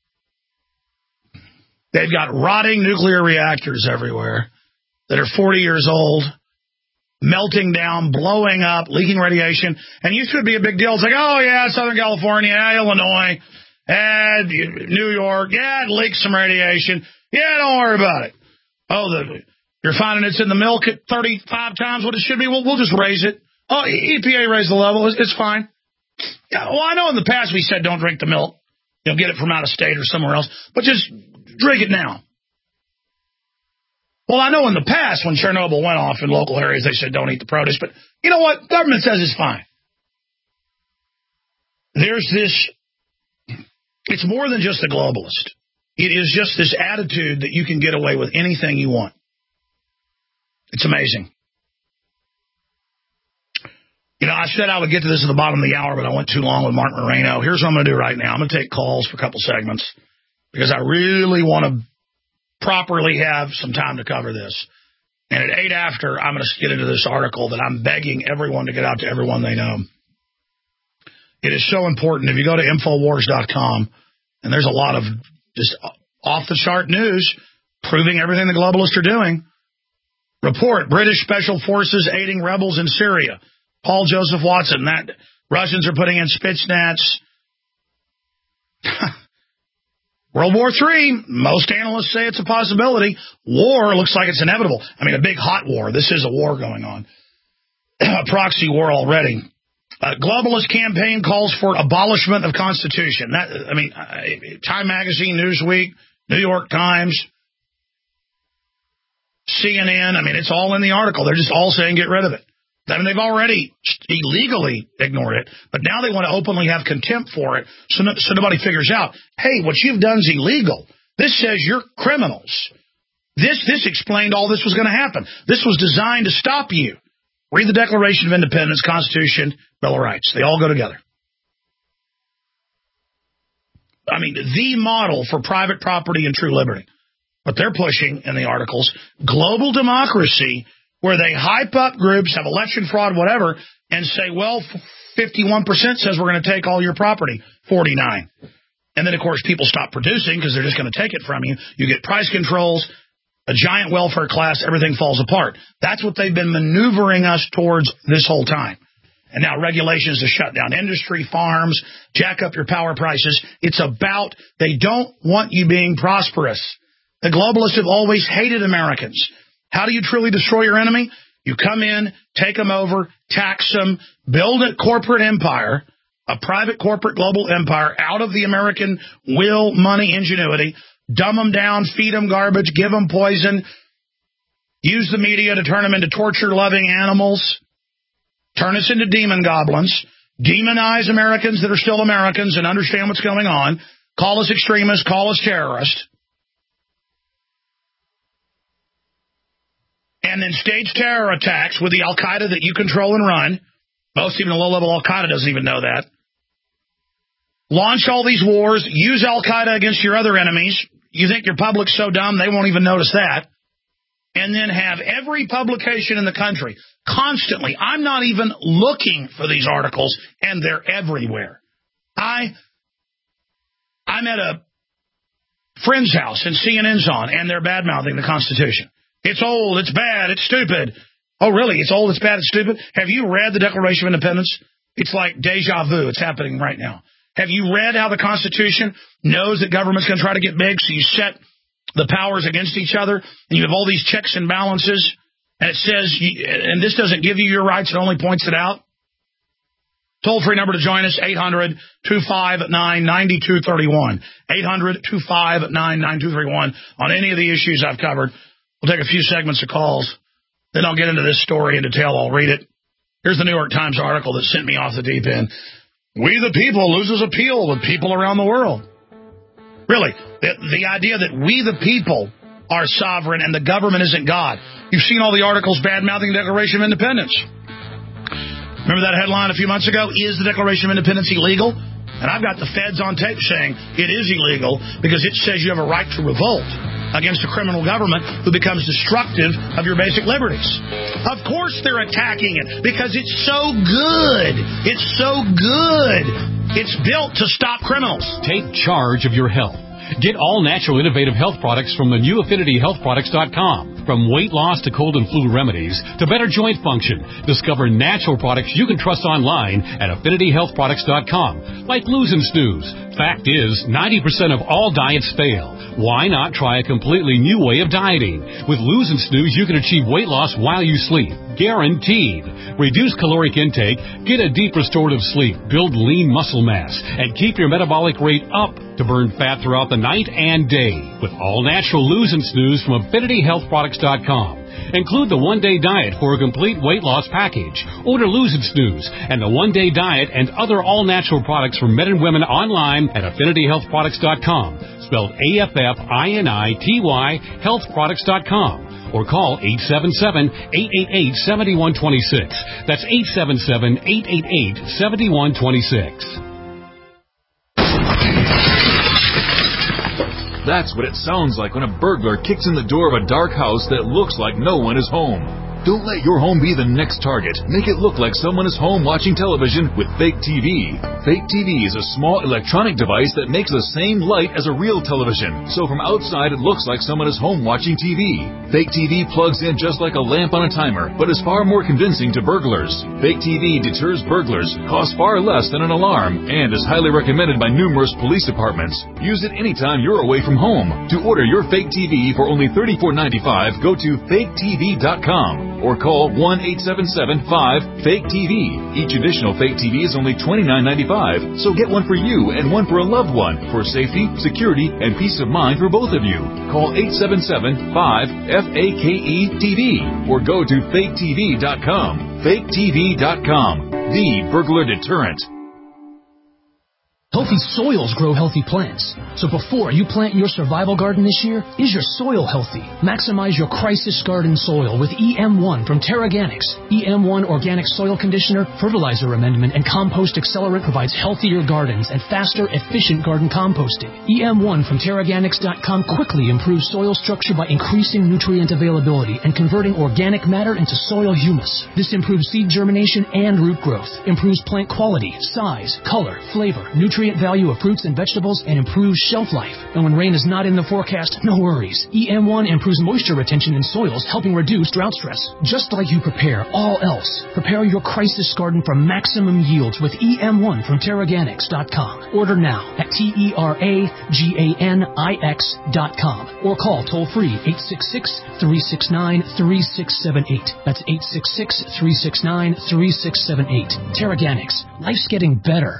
S2: They've got rotting nuclear reactors everywhere that are forty years old, melting down, blowing up, leaking radiation. And it used to be a big deal. It's like, oh, yeah, Southern California, yeah, Illinois, and New York, yeah, it leaks some radiation. Yeah, don't worry about it. Oh, the, you're finding it's in the milk at thirty-five times what it should be? We'll, we'll just raise it. Oh, E P A raised the level. It's, it's fine. Yeah, well, I know in the past we said don't drink the milk. You know, get it from out of state or somewhere else. But just drink it now. Well, I know in the past when Chernobyl went off in local areas, they said don't eat the produce. But you know what? Government says it's fine. There's this, it's more than just a globalist. It is just this attitude that you can get away with anything you want. It's amazing. You know, I said I would get to this at the bottom of the hour, but I went too long with Mark Moreno. Here's what I'm going to do right now. I'm going to take calls for a couple segments because I really want to properly have some time to cover this. And at eight after, I'm going to get into this article that I'm begging everyone to get out to everyone they know. It is so important. If you go to Infowars dot com, and there's a lot of just off-the-chart news proving everything the globalists are doing. Report, British Special Forces aiding rebels in Syria. Paul Joseph Watson, that Russians are putting in Spetsnaz. World War Three, most analysts say it's a possibility. War looks like it's inevitable. I mean, a big hot war. This is a war going on. A proxy war already. Uh, globalist campaign calls for abolishment of Constitution. That, I mean, uh, Time Magazine, Newsweek, New York Times, C N N. I mean, it's all in the article. They're just all saying get rid of it. I mean, they've already illegally ignored it, but now they want to openly have contempt for it so, no, so nobody figures out, hey, what you've done is illegal. This says you're criminals. This, this explained all this was going to happen. This was designed to stop you. Read the Declaration of Independence, Constitution, Bill of Rights. They all go together. I mean, the model for private property and true liberty. But they're pushing in the articles, global democracy, where they hype up groups, have election fraud, whatever, and say, well, fifty-one percent says we're going to take all your property, forty-nine. And then, of course, people stop producing because they're just going to take it from you. You get price controls, a giant welfare class, everything falls apart. That's what they've been maneuvering us towards this whole time. And now regulations to shut down industry, farms, jack up your power prices. It's about they don't want you being prosperous. The globalists have always hated Americans. How do you truly destroy your enemy? You come in, take them over, tax them, build a corporate empire, a private corporate global empire out of the American will, money, ingenuity, dumb them down, feed them garbage, give them poison. use the media to turn them into torture-loving animals, turn us into demon goblins, demonize Americans that are still Americans and understand what's going on, call us extremists, call us terrorists, and then stage terror attacks with the Al-Qaeda that you control and run. Most, even a low-level Al-Qaeda doesn't even know that. Launch all these wars, use Al-Qaeda against your other enemies. You think your public's so dumb they won't even notice that. And then have every publication in the country constantly. I'm not even looking for these articles, and they're everywhere. I, I'm at a friend's house, and C N N's on, and they're bad-mouthing the Constitution. It's old, it's bad, it's stupid. Oh, really? It's old, it's bad, it's stupid? Have you read the Declaration of Independence? It's like deja vu. It's happening right now. Have you read how the Constitution knows that government's going to try to get big, so you set the powers against each other, and you have all these checks and balances, and it says, you, and this doesn't give you your rights, it only points it out? Toll-free number to join us, eight hundred, two five nine, nine two three one. eight hundred, two five nine, nine two three one on any of the issues I've covered. We'll take a few segments of calls. Then I'll get into this story in detail. I'll read it. Here's the New York Times article that sent me off the deep end. We the people loses appeal with people around the world. Really, the, the idea that we the people are sovereign and the government isn't God. You've seen all the articles bad-mouthing the Declaration of Independence. Remember that headline a few months ago? Is the Declaration of Independence illegal? And I've got the feds on tape saying it is illegal because it says you have a right to revolt against a criminal government who becomes destructive of your basic liberties. Of course they're attacking it because it's so good. It's so good. It's built to stop criminals.
S9: Take charge of your health. Get all natural innovative health products from the new affinity health products dot com. From weight loss to cold and flu remedies to better joint function, discover natural products you can trust online at affinity health products dot com, like Lose and Snooze. Fact is, ninety percent of all diets fail. Why not try a completely new way of dieting? With Lose and Snooze, you can achieve weight loss while you sleep. Guaranteed. Reduce caloric intake, get a deep restorative sleep, build lean muscle mass, and keep your metabolic rate up to burn fat throughout the night and day. With all natural Lose and Snooze from affinity health products dot com. Include the one-day diet for a complete weight loss package. Order Lose and Snooze and the one-day diet and other all-natural products for men and women online at affinity health products dot com. Spelled A F F I N I T Y health products dot com. Or call eight seven seven, eight eight eight, seven one two six. That's eight seven seven, eight eight eight, seven one two six.
S10: That's what it sounds like when a burglar kicks in the door of a dark house that looks like no one is home. Don't let your home be the next target. Make it look like someone is home watching television with Fake T V. Fake T V is a small electronic device that makes the same light as a real television. So from outside it looks like someone is home watching T V. Fake T V plugs in just like a lamp on a timer, but is far more convincing to burglars. Fake T V deters burglars, costs far less than an alarm, and is highly recommended by numerous police departments. Use it anytime you're away from home. To order your Fake T V for only thirty-four ninety-five, go to fake T V dot com. Or call one eight seven seven, five, fake T V. Each additional Fake T V is only twenty-nine ninety-five, so get one for you and one for a loved one for safety, security, and peace of mind for both of you. Call eight seven seven, five, F A K E T V or go to fake T V dot com. fake T V dot com, the burglar deterrent.
S11: Healthy soils grow healthy plants. So before you plant your survival garden this year, is your soil healthy? Maximize your crisis garden soil with E M one from TerraGanix. E M one Organic Soil Conditioner, Fertilizer Amendment, and Compost Accelerant provides healthier gardens and faster, efficient garden composting. E M one from Terraganix dot com quickly improves soil structure by increasing nutrient availability and converting organic matter into soil humus. This improves seed germination and root growth, improves plant quality, size, color, flavor, nutrient value of fruits and vegetables, and improves shelf life. And when rain is not in the forecast, no worries. E M one improves moisture retention in soils, helping reduce drought stress. Just like you prepare all else, prepare your crisis garden for maximum yields with E M one from Terraganix dot com. Order now at T E R A G A N I X dot com or call toll-free eight six six, three six nine, three six seven eight. That's eight six six, three six nine, three six seven eight. Terraganix. Life's getting better.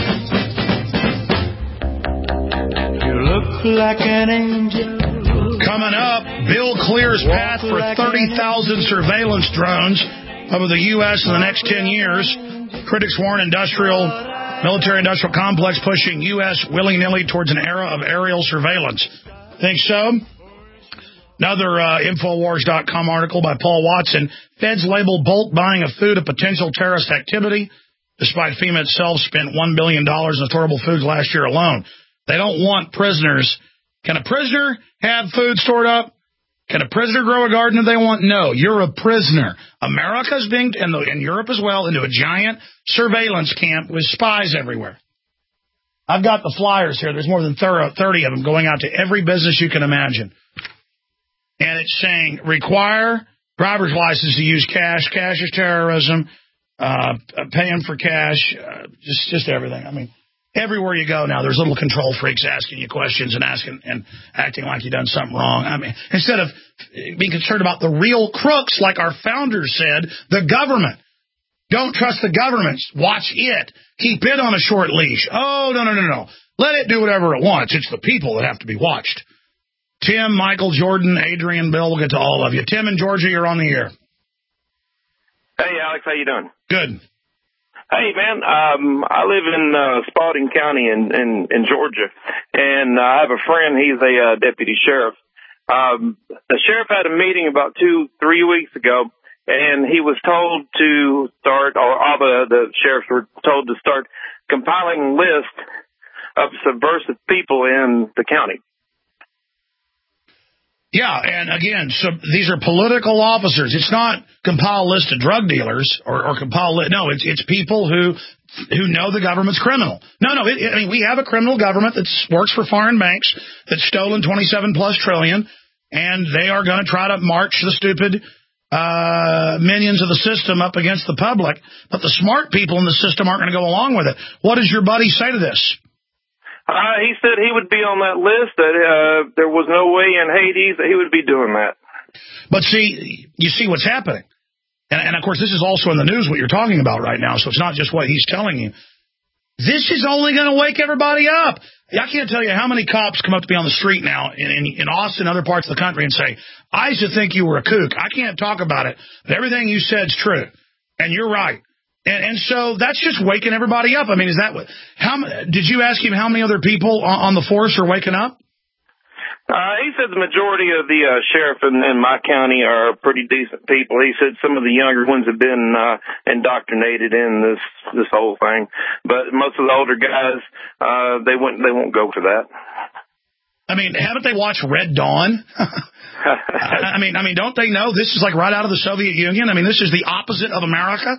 S12: You look like an angel.
S2: Coming up, Bill clears path for thirty thousand surveillance drones over the U S in the next ten years. Critics warn industrial, military-industrial complex pushing U S willy-nilly towards an era of aerial surveillance. Think so? Another uh, Infowars dot com article by Paul Watson. Feds label bulk buying of food a potential terrorist activity, despite FEMA itself spent one billion dollars in affordable foods last year alone. They don't want prisoners. Can a prisoner have food stored up? Can a prisoner grow a garden if they want? No, you're a prisoner. America's being, and, the, and Europe as well, into a giant surveillance camp with spies everywhere. I've got the flyers here. There's more than thirty of them going out to every business you can imagine. And it's saying, require driver's license to use cash. Cash is terrorism. Uh, paying for cash. Uh, just, just everything. I mean, everywhere you go now, there's little control freaks asking you questions and asking and acting like you've done something wrong. I mean, instead of being concerned about the real crooks, like our founders said, the government. Don't trust the government. Watch it. Keep it on a short leash. Oh, no, no, no, no. Let it do whatever it wants. It's the people that have to be watched. Tim, Michael, Jordan, Adrian, Bill, we'll get to all of you. Tim in Georgia, you're on the air.
S12: Hey, Alex, how you doing?
S2: Good.
S12: Hey, man, um, I live in uh, Spalding County in, in, in Georgia, and uh, I have a friend. He's a uh, deputy sheriff. Um, the sheriff had a meeting about two, three weeks ago, and he was told to start, or all the, the sheriffs were told to start compiling lists of subversive people in the county.
S2: Yeah, and again, so these are political officers. It's not compile a list of drug dealers or, or compile li- no, it's it's people who who know the government's criminal. No, no, it, I mean we have a criminal government that works for foreign banks that's stolen twenty-seven plus trillion, and they are going to try to march the stupid uh, minions of the system up against the public. But the smart people in the system aren't going to go along with it. What does your buddy say to this?
S12: Uh, he said he would be on that list, that uh, there was no way in Hades that he would be doing that.
S2: But see, you see what's happening. And, and, of course, this is also in the news what you're talking about right now, so it's not just what he's telling you. This is only going to wake everybody up. I can't tell you how many cops come up to me on the street now in, in, in Austin and other parts of the country and say, I used to think you were a kook. I can't talk about it, but everything you said's true, and you're right. And, and so that's just waking everybody up. I mean, is that what? How did you ask him how many other people on, on the force are waking up?
S12: Uh, he said the majority of the uh, sheriff in, in my county are pretty decent people. He said some of the younger ones have been uh, indoctrinated in this this whole thing, but most of the older guys uh, they won't they won't go for that.
S2: I mean, haven't they watched Red Dawn? I mean, I mean, don't they know this is like right out of the Soviet Union? I mean, this is the opposite of America.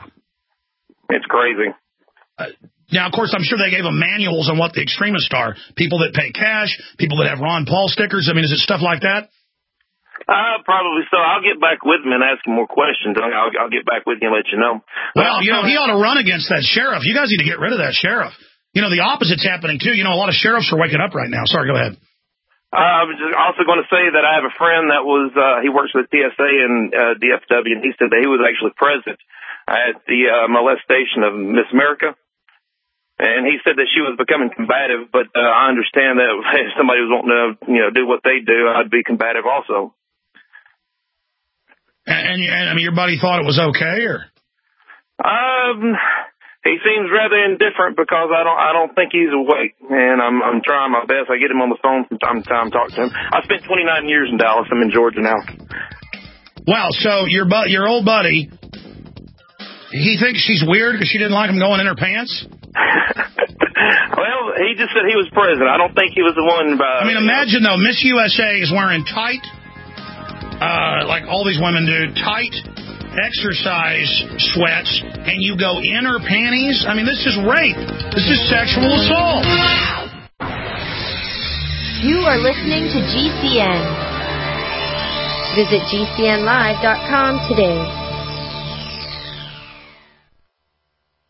S12: It's crazy.
S2: Uh, now, of course, I'm sure they gave them manuals on what the extremists are. People that pay cash, people that have Ron Paul stickers. I mean, is it stuff like that?
S12: Uh, probably so. I'll get back with him and ask him more questions. I'll, I'll get back with you and let you know.
S2: Well, you know, he ought to run against that sheriff. You guys need to get rid of that sheriff. You know, the opposite's happening, too. You know, a lot of sheriffs are waking up right now. Sorry, go ahead.
S12: Uh, I was just also going to say that I have a friend that was, uh, he works with T S A and uh, D F W, and he said that he was actually present at the uh, molestation of Miss America. And he said that she was becoming combative, but uh, I understand that if somebody was wanting to, you know, do what they do, I'd be combative also.
S2: And, and I mean, your buddy thought it was okay, or?
S12: Um, he seems rather indifferent because I don't, I don't think he's awake, and I'm, I'm trying my best. I get him on the phone from time to time, talk to him. I spent twenty-nine years in Dallas. I'm in Georgia now.
S2: Wow. So your bu- your old buddy, he thinks she's weird because she didn't like him going in her pants?
S12: Well, he just said he was president. I don't think he was the one. By,
S2: I mean, imagine, though, Miss U S A is wearing tight, uh, like all these women do, tight exercise sweats, and you go in her panties? I mean, this is rape. This is sexual assault.
S13: You are listening to G C N. Visit G C N live dot com today.